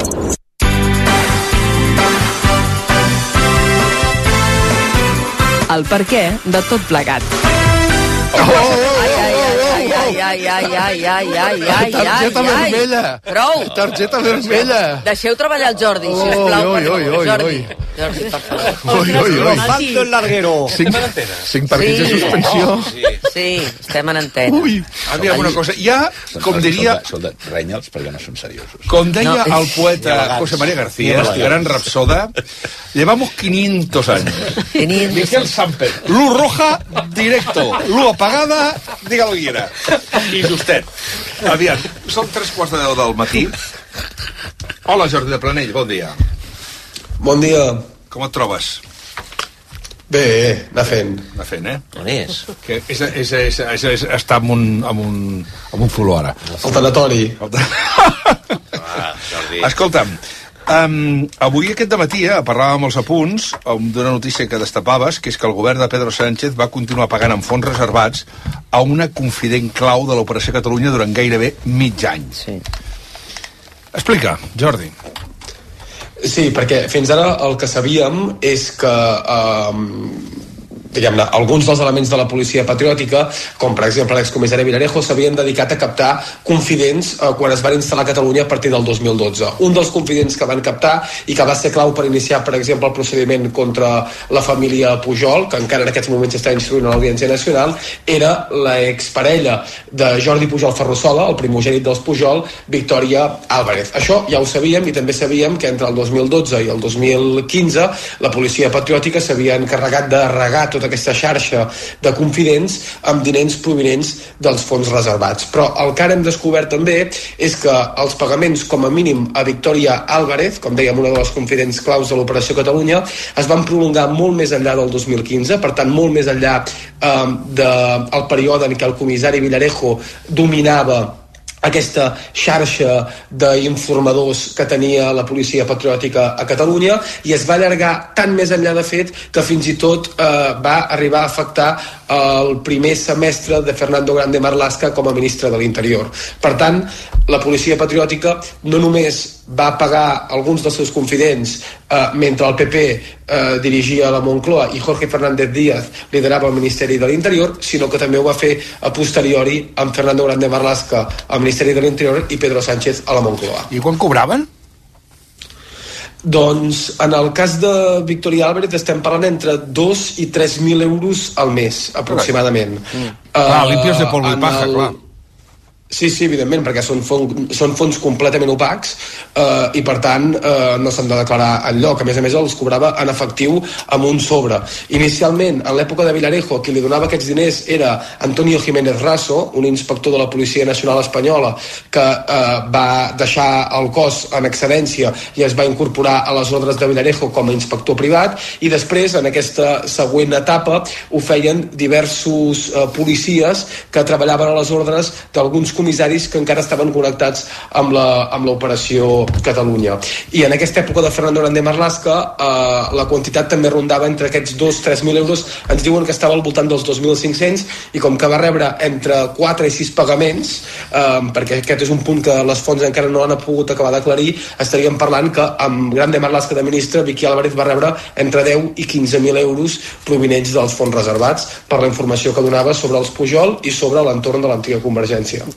S25: El perquè de tot plegat.
S13: Oh, oh, oh,
S10: ai, ai, ai, ai, ai, ai, ai, ai, ai, ai,
S13: targeta
S10: ai, ai.
S13: vermella.
S10: Prou.
S13: Targeta vermella.
S10: Deixeu treballar el Jordi, sisplau.
S13: Oi, oi, oi,
S10: Jordi,
S13: oi.
S10: Jordi, per favor.
S13: Oi, oi, oi.
S8: Falto el larguero.
S13: Cinc, cinc partits de suspensió.
S10: Sí, estem en antena.
S3: Ui, aviam una cosa. Hi ha, com diria...
S11: Escolta, renya'ls perquè no són seriosos.
S3: Com deia
S10: No.
S3: el poeta José María García, este gran rapsoda, llevamos quinientos años.
S10: quinientos.
S3: Miguel Samper, luz roja, directo. Luz apagada, diga lo que quiera. I justet. Aviam, són tres quarts de deu del matí. Hola, Jordi de Planell, bon dia.
S4: Bon dia.
S3: Com et trobes?
S4: Bé, anar fent.
S3: Anar fent, eh?
S8: On és?
S3: Que és, és, és, és, és està en un, en un, en un fuló ara.
S4: El tanatori.
S8: Ah, Jordi.
S3: Escolta'm, um, avui aquest dematí eh, parlàvem amb els apunts um, d'una notícia que destapaves, que és que el govern de Pedro Sánchez va continuar pagant amb fons reservats a una confident clau de l'Operació Catalunya durant gairebé mig any.
S10: Sí.
S3: Explica, Jordi.
S4: Sí, perquè fins ara el que sabíem és que eh, diguem-ne, alguns dels elements de la policia patriòtica, com per exemple l'excomissari Villarejo, s'havien dedicat a captar confidents eh, quan es van instal·lar a Catalunya a partir del dos mil dotze. Un dels confidents que van captar i que va ser clau per iniciar, per exemple, el procediment contra la família Pujol, que encara en aquests moments s'està instruint a l'Audiència Nacional, era l'exparella de Jordi Pujol Ferrusola, el primogènit dels Pujol, Victòria Álvarez. Això ja ho sabíem, i també sabíem que entre el dos mil dotze i el dos mil quinze la policia patriòtica s'havia encarregat de regar tota aquesta xarxa de confidents amb diners provinents dels fons reservats. Però el que ara hem descobert també és que els pagaments com a mínim a Victòria Álvarez, com dèiem, una de les confidents claus de l'Operació Catalunya, es van prolongar molt més enllà del dos mil quinze, per tant molt més enllà eh, del període en què el comissari Villarejo dominava aquesta xarxa d'informadors que tenia la policia patriòtica a Catalunya, i es va allargar tant més enllà, de fet, que fins i tot eh, va arribar a afectar el primer semestre de Fernando Grande Marlaska com a ministre de l'Interior. Per tant, la policia patriòtica no només va pagar alguns dels seus confidents eh, mentre el P P eh, dirigia la Moncloa i Jorge Fernández Díaz liderava el Ministeri de l'Interior, sinó que també ho va fer a posteriori amb Fernando Grande Marlaska al Ministeri de l'Interior i Pedro Sánchez a la Moncloa.
S3: I quan cobraven?
S4: Doncs en el cas de Victòria Álvarez estem parlant entre dos i tres mil euros al mes, aproximadament.
S3: Mm. Clar, uh, limpios de polvo i paja, el... clar.
S4: Sí, sí, evidentment, perquè són fons, són fons completament opacs eh, i, per tant, eh, no s'han de declarar enlloc. A més a més, els cobrava en efectiu amb un sobre. Inicialment, en l'època de Villarejo, qui li donava aquests diners era Antonio Jiménez Raso, un inspector de la Policia Nacional Espanyola que eh, va deixar el cos en excedència i es va incorporar a les ordres de Villarejo com a inspector privat, i després, en aquesta següent etapa, ho feien diversos eh, policies que treballaven a les ordres d'alguns comissaris que encara estaven connectats amb la, amb l'operació Catalunya. I en aquesta època de Fernando Grande Marlaska eh, la quantitat també rondava entre aquests dos a tres mil euros. Ens diuen que estava al voltant dels dos mil cinc-cents, i com que va rebre entre quatre i sis pagaments, eh, perquè aquest és un punt que les fonts encara no han pogut acabar d'aclarir, estaríem parlant que amb Grande Marlaska de ministre, Vicky Álvarez va rebre entre deu i quinze mil euros provinents dels fons reservats per la informació que donava sobre els Pujol i sobre l'entorn de l'antiga Convergència.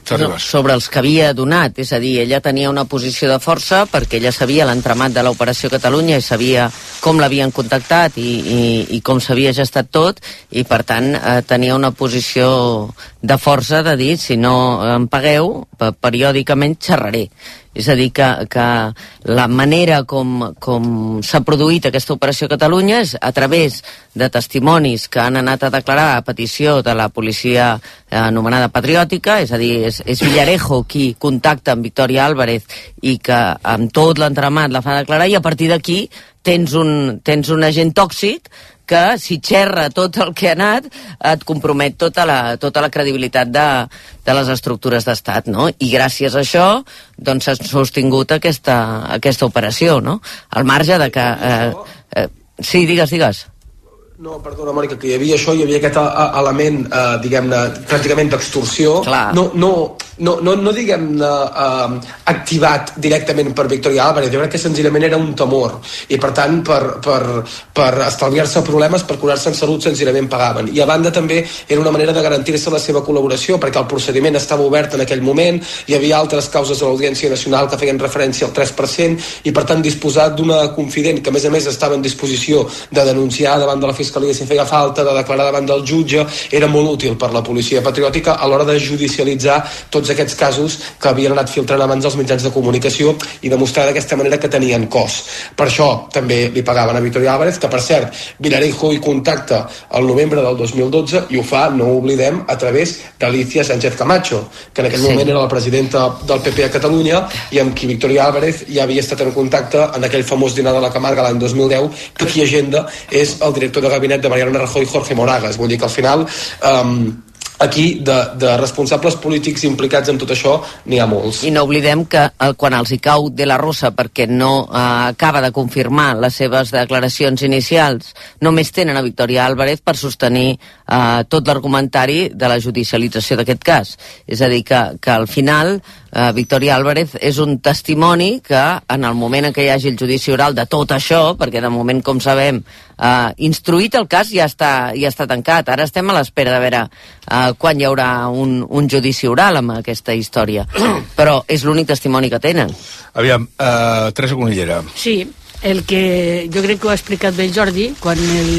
S10: sobre els que havia donat, és a dir, ella tenia una posició de força perquè ella sabia l'entramat de l'Operació Catalunya i sabia com l'havien contactat i, i, i com s'havia gestat tot, i per tant eh, tenia una posició de força de dir, si no em pagueu, periòdicament xerraré. És a dir, que, que la manera com, com s'ha produït aquesta Operació Catalunya és a través de testimonis que han anat a declarar a petició de la policia anomenada patriòtica, és a dir, és, és Villarejo qui contacta amb Victòria Álvarez i que amb tot l'entramat la fa declarar, i a partir d'aquí tens un, tens un agent tòxic que si xerra tot el que ha anat et compromet tota la, tota la credibilitat de, de les estructures d'estat, no? I gràcies a això doncs s'ha sostingut aquesta, aquesta operació, no? Al marge de que... Eh, eh, sí, digues, digues.
S4: No, perdona, Mònica, que hi havia això, hi havia aquest element, eh, diguem-ne, pràcticament d'extorsió. No, no, no, no, no diguem-ne, eh, activat directament per Victòria Álvarez. Jo crec que senzillament era un temor. I, per tant, per, per, per estalviar-se problemes, per curar-se en salut, senzillament pagaven. I, a banda, també era una manera de garantir-se la seva col·laboració, perquè el procediment estava obert en aquell moment, hi havia altres causes a l'Audiència Nacional que feien referència al tres per cent, i, per tant, disposar d'una confident que, a més a més, estava en disposició de denunciar davant de la Fiscalia si feia falta, de declarar davant del jutge, era molt útil per la policia patriòtica a l'hora de judicialitzar tots aquests casos que havien anat filtrant abans els mitjans de comunicació i demostrar d'aquesta manera que tenien cos. Per això també li pagaven a Victòria Álvarez, que per cert, Villarejo hi contacta el novembre del dos mil dotze i ho fa, no ho oblidem, a través d'Alicia Sánchez Camacho, que en aquell sí. moment era la presidenta del P P a Catalunya i amb qui Victòria Álvarez ja havia estat en contacte en aquell famós dinar de la Camarga l'any dos mil deu, que qui agenda és el director de gabinet de Mariano Rajoy, Jorge Moragas. Vull dir que al final um, aquí de, de responsables polítics implicats en tot això n'hi ha molts.
S10: I no oblidem que eh, quan els hi cau de la Rosa perquè no eh, acaba de confirmar les seves declaracions inicials, només tenen a Victòria Álvarez per sostenir eh, tot l'argumentari de la judicialització d'aquest cas. És a dir, que, que al final eh, Victòria Álvarez és un testimoni que en el moment en què hi hagi el judici oral de tot això, perquè de moment, com sabem, Uh, instruït el cas ja està, ja està tancat. Ara estem a l'espera de veure uh, quan hi haurà un, un judici oral amb aquesta història. Però és l'únic testimoni que tenen.
S3: Aviam, uh, Teresa Conillera.
S5: Sí, el que jo crec que ho ha explicat bé Jordi, quan el,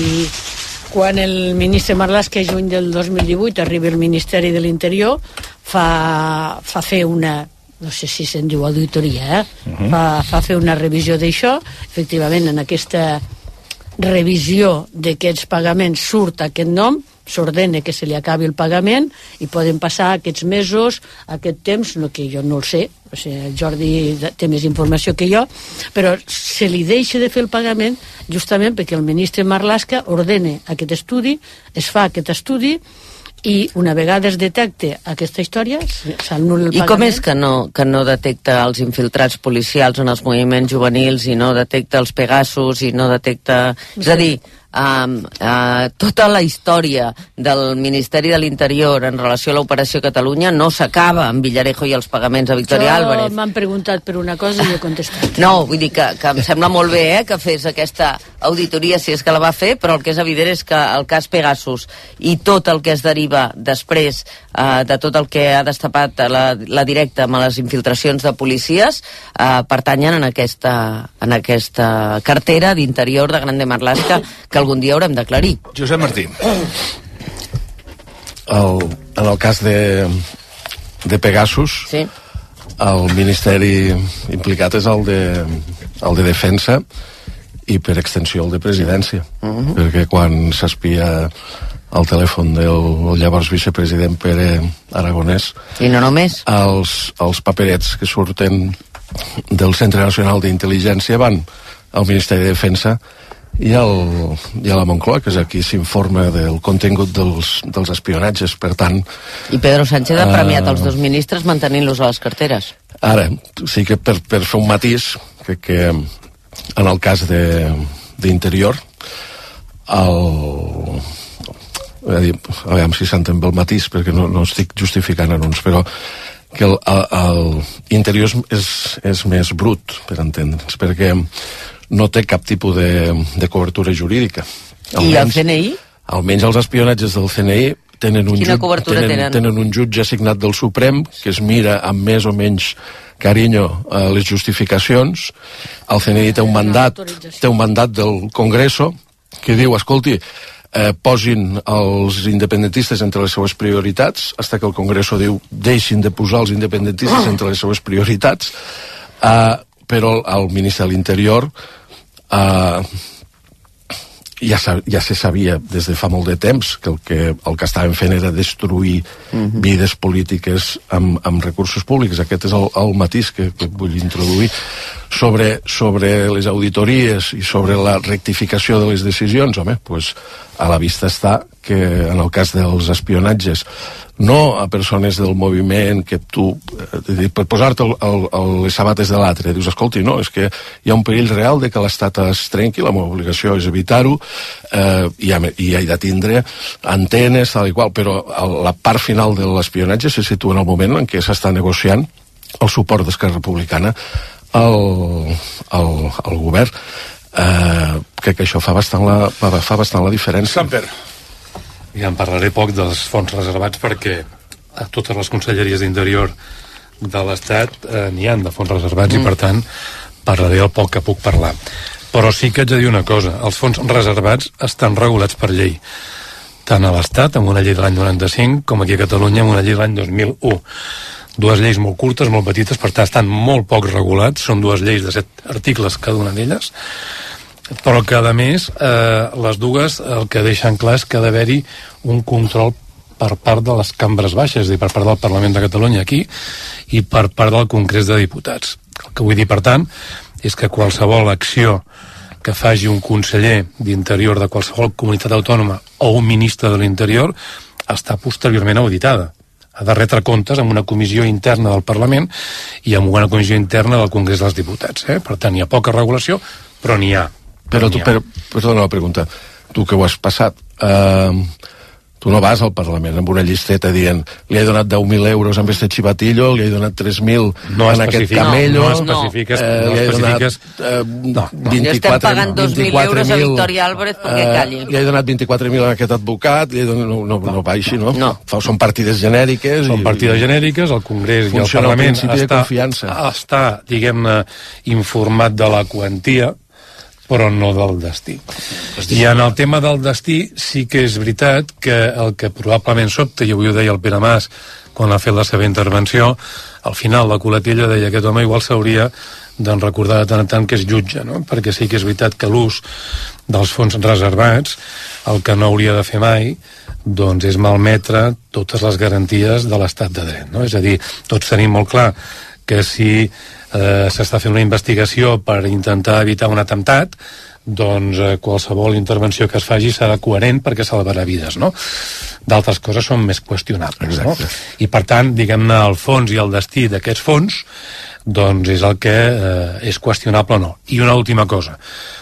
S5: quan el ministre Marlaska, juny del dos mil divuit, arriba al Ministeri de l'Interior, fa, fa fer una... no sé si se'n diu auditoria, eh? Uh-huh. fa, fa fer una revisió d'això. Efectivament, en aquesta revisió d'aquests pagaments surt aquest nom, s'ordena que se li acabi el pagament i poden passar aquests mesos, aquest temps, no, que jo no el sé, o sigui, Jordi té més informació que jo, però se li deixa de fer el pagament justament perquè el ministre Marlaska ordena aquest estudi, es fa aquest estudi i una vegada es detecta aquesta història s'anul·la el pagament.
S10: I com és que no, que no detecta els infiltrats policials en els moviments juvenils i no detecta els Pegasus i no detecta... És a dir, um, uh, tota la història del Ministeri de l'Interior en relació a l'Operació Catalunya no s'acaba amb Villarejo i els pagaments a Victòria Álvarez.
S5: M'han preguntat per una cosa i he contestat.
S10: No, vull dir que, que em sembla molt bé eh, que fes aquesta auditoria si és que la va fer, però el que és evident és que el cas Pegasus i tot el que es deriva després eh, de tot el que ha destapat la, la directa amb les infiltracions de policies eh, pertanyen en aquesta, en aquesta cartera d'Interior de Grande Marlaska que algun dia haurem d'aclarir.
S3: Josep Martí.
S13: El, en el cas de, de Pegasus,
S10: sí.
S13: El ministeri implicat és el de, el de Defensa i per extensió el de Presidència. Uh-huh. Perquè quan s'espia el telèfon del llavors vicepresident Pere Aragonès...
S10: I no només.
S13: Els, els paperets que surten del Centre Nacional d'Intel·ligència van al Ministeri de Defensa i, el, i a la Moncloa, que és aquí s'informa del contingut dels, dels espionatges, per tant...
S10: I Pedro Sánchez ha premiat uh, els dos ministres mantenint-los a les carteres.
S13: Ara, sí que per, per fer un matís, crec que en el cas d'Interior, el... a veure si s'entén bé el matís, perquè no, no estic justificant anuncis, però que el, el, el Interior és, és més brut, per entendre'ns, perquè no té cap tipus de, de cobertura jurídica.
S10: Almenys, I el C N I?
S13: Almenys els espionatges del C N I
S10: tenen un, Quina jut, cobertura tenen, tenen? tenen
S13: un jutge assignat del Suprem que es mira amb més o menys carinyo a les justificacions. El C N I té un mandat, té un mandat del Congreso que diu, escolti, eh, posin els independentistes entre les seues prioritats, fins que el Congreso diu deixin de posar els independentistes entre les seues prioritats, eh, però el, el ministre de l'Interior eh, ja, ja se sabia des de fa molt de temps que el que, el que estaven fent era destruir uh-huh. vides polítiques amb, amb recursos públics. Aquest és el, el matís que, que vull introduir. Sobre, sobre les auditories i sobre la rectificació de les decisions, home, pues, a la vista està que en el cas dels espionatges no a persones del moviment que tu, eh, per posar-te el, el, el, les sabates de l'altre, dius, escolti, no, és que hi ha un perill real de que l'Estat es trenqui, la meva obligació és evitar-ho, eh, i, i he de tindre antenes, tal i qual, però el, la part final de l'espionatge se situa en el moment en què s'està negociant el suport d'Esquerra Republicana al, al, al govern. Eh, crec que això fa bastant la, fa bastant la diferència.
S3: Samper.
S6: Ja en parlaré poc dels fons reservats perquè a totes les conselleries d'Interior de l'Estat eh, n'hi han de fons reservats mm. i per tant parlaré el poc que puc parlar. Però sí que haig de dir una cosa, els fons reservats estan regulats per llei, tant a l'Estat amb una llei de l'any noranta-cinc com aquí a Catalunya amb una llei de l'any dos mil u. Dues lleis molt curtes, molt petites, per tant estan molt poc regulats, són dues lleis de set articles cada una d'elles, però que a més eh, les dues el que deixen clar és que ha d'haver-hi un control per part de les cambres baixes, és a dir, per part del Parlament de Catalunya aquí i per part del Congrés de Diputats. El que vull dir, per tant, és que qualsevol acció que faci un conseller d'Interior de qualsevol comunitat autònoma o un ministre de l'Interior està posteriorment auditada. Ha de retre comptes amb una comissió interna del Parlament i amb una comissió interna del Congrés dels Diputats. Eh? Per tant, hi ha poca regulació, però n'hi ha.
S13: Però tu, per, perdona la pregunta, tu que ho has passat, eh, tu no vas al Parlament amb una llisteta dient li he donat deu mil euros amb este xivatillo, li he donat tres mil
S6: no
S13: en aquest camello,
S6: no, no especifiques,
S13: eh,
S6: no
S13: li he
S6: especifiques
S13: donat eh,
S6: no, no.
S10: Jo estem pagant dos mil euros a Victòria Álvarez perquè
S13: eh,
S10: calli.
S13: Li he donat vint-i-quatre mil a aquest advocat, li he donat, no, no, no, no va així, no?
S10: no.
S13: Són partides genèriques.
S6: Són partides i, genèriques, el Congrés i el Parlament
S13: el
S6: està, està diguem-ne, informat de la quantia, però no del destí. I en el tema del destí sí que és veritat que el que probablement sobta, i avui ho deia el Pere Mas quan ha fet la seva intervenció, al final la coletilla deia que aquest home igual s'hauria d'en recordar de tant en tant que és jutge, no? Perquè sí que és veritat que l'ús dels fons reservats el que no hauria de fer mai doncs és malmetre totes les garanties de l'estat de dret, no? És a dir, tots tenim molt clar que si eh, s'està fent una investigació per intentar evitar un atemptat, doncs eh, qualsevol intervenció que es faci serà coherent perquè salvarà vides, no? D'altres coses són més qüestionables, no? I per tant, diguem-ne, el fons i el destí d'aquests fons doncs és el que eh, és qüestionable o no. I una última cosa,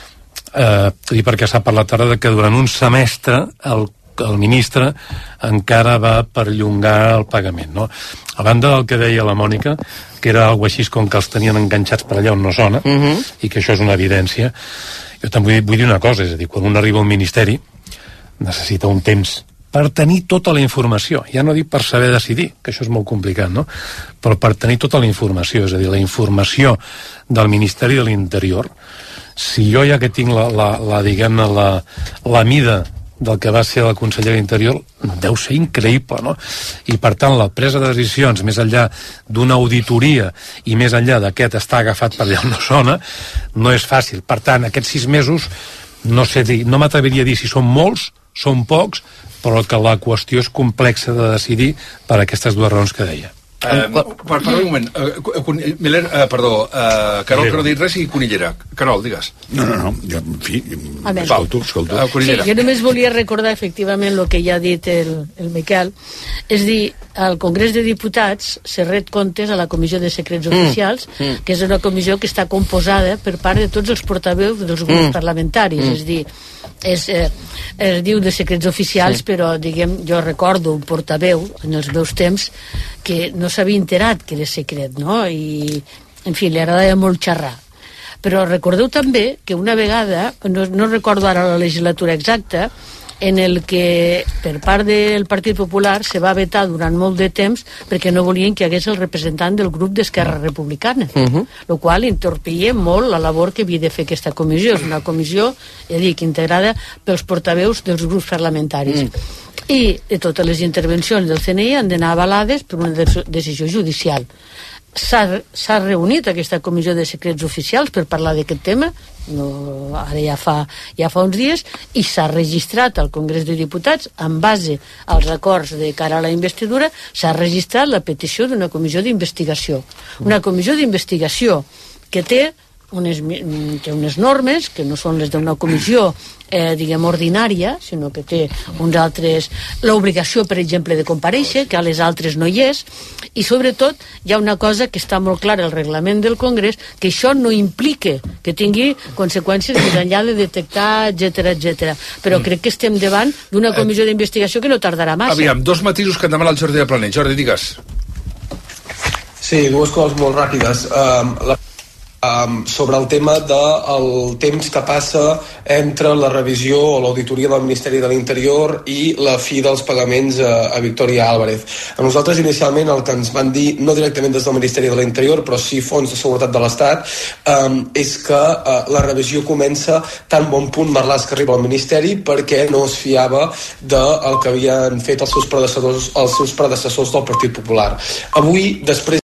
S6: eh, i perquè s'ha parlat ara de que durant un semestre el el ministre encara va perllongar el pagament, no? A banda del que deia la Mònica, que era alguna així com que els tenien enganxats per allà on no sona, uh -huh. i que això és una evidència, jo també vull dir una cosa, és a dir, quan un arriba a un ministeri necessita un temps per tenir tota la informació, ja no dic per saber decidir, que això és molt complicat, no? Però per tenir tota la informació, és a dir, la informació del Ministeri de l'Interior, si jo ja que tinc la, la, la diguem-ne, la, la mida del que va ser la consellera d'Interior, deu ser increïble, no? I per tant la presa de decisions més enllà d'una auditoria i més enllà d'aquest està agafat per allà on no sona, no és fàcil. Per tant, aquests sis mesos no sé dir, no m'atreviria a dir si són molts, són pocs, però que la qüestió és complexa de decidir per aquestes dues raons que deia.
S3: Uh, per, per un moment, uh, Miller, uh, perdó, uh, Carol, que no ha dit res, i Conillera. Carol, digues.
S11: No, no, no, jo, en fi,
S5: A veure.
S11: escolto, escolto.
S3: Uh,
S5: Sí, jo només volia recordar efectivament el que ja ha dit el, el Miquel, és dir, al Congrés de Diputats se ret comptes a la Comissió de Secrets
S10: Mm.
S5: Oficials,
S10: Mm.
S5: que és una comissió que està composada per part de tots els portaveus dels grups
S10: Mm.
S5: parlamentaris,
S10: Mm.
S5: és dir, és, eh, es diu de secrets oficials,
S10: Sí.
S5: però diguem, jo recordo un portaveu en els meus temps que no s'havia enterat que era secret, no? I, en fi, li agradava molt xerrar. Però recordeu també que una vegada, no, no recordo ara la legislatura exacta, en el que per part del Partit Popular se va vetar durant molt de temps perquè no volien que hi hagués el representant del grup d'Esquerra Republicana, uh-huh. el qual entorpia molt la labor que havia de fer aquesta comissió. És una comissió, ja dic, integrada pels portaveus dels grups parlamentaris. Mm. I de totes les intervencions del C N I han d'anar avalades per una decisió judicial. S'ha reunit aquesta comissió de secrets oficials per parlar d'aquest tema, no, ara ja fa, ja fa uns dies, i s'ha registrat al Congrés de Diputats, en base als acords de cara a la investidura, s'ha registrat la petició d'una comissió d'investigació. Una comissió d'investigació que té unes, té unes normes que no són les d'una comissió eh, diguem ordinària, sinó que té uns altres, l'obligació per exemple de comparèixer, que a les altres no hi és, i sobretot hi ha una cosa que està molt clara al reglament del Congrés, que això no implica que tingui conseqüències més enllà de detectar, etc etc. Però crec que estem davant d'una comissió d'investigació que no tardarà massa.
S3: Aviam, dos matisos que en demana el Jordi de Planet. Jordi, digues.
S4: Sí, dues coses molt ràpides. Um, la Um, sobre el tema del temps que passa entre la revisió o l'auditoria del Ministeri de l'Interior i la fi dels pagaments a, a Victoria Álvarez. A nosaltres inicialment el que ens van dir, no directament des del Ministeri de l'Interior, però sí Fons de Seguretat de l'Estat, um, és que uh, la revisió comença tan bon punt Marlaska que arriba al Ministeri, perquè no es fiava del que havien fet els seus predecessors, els seus predecessors del Partit Popular. Avui, després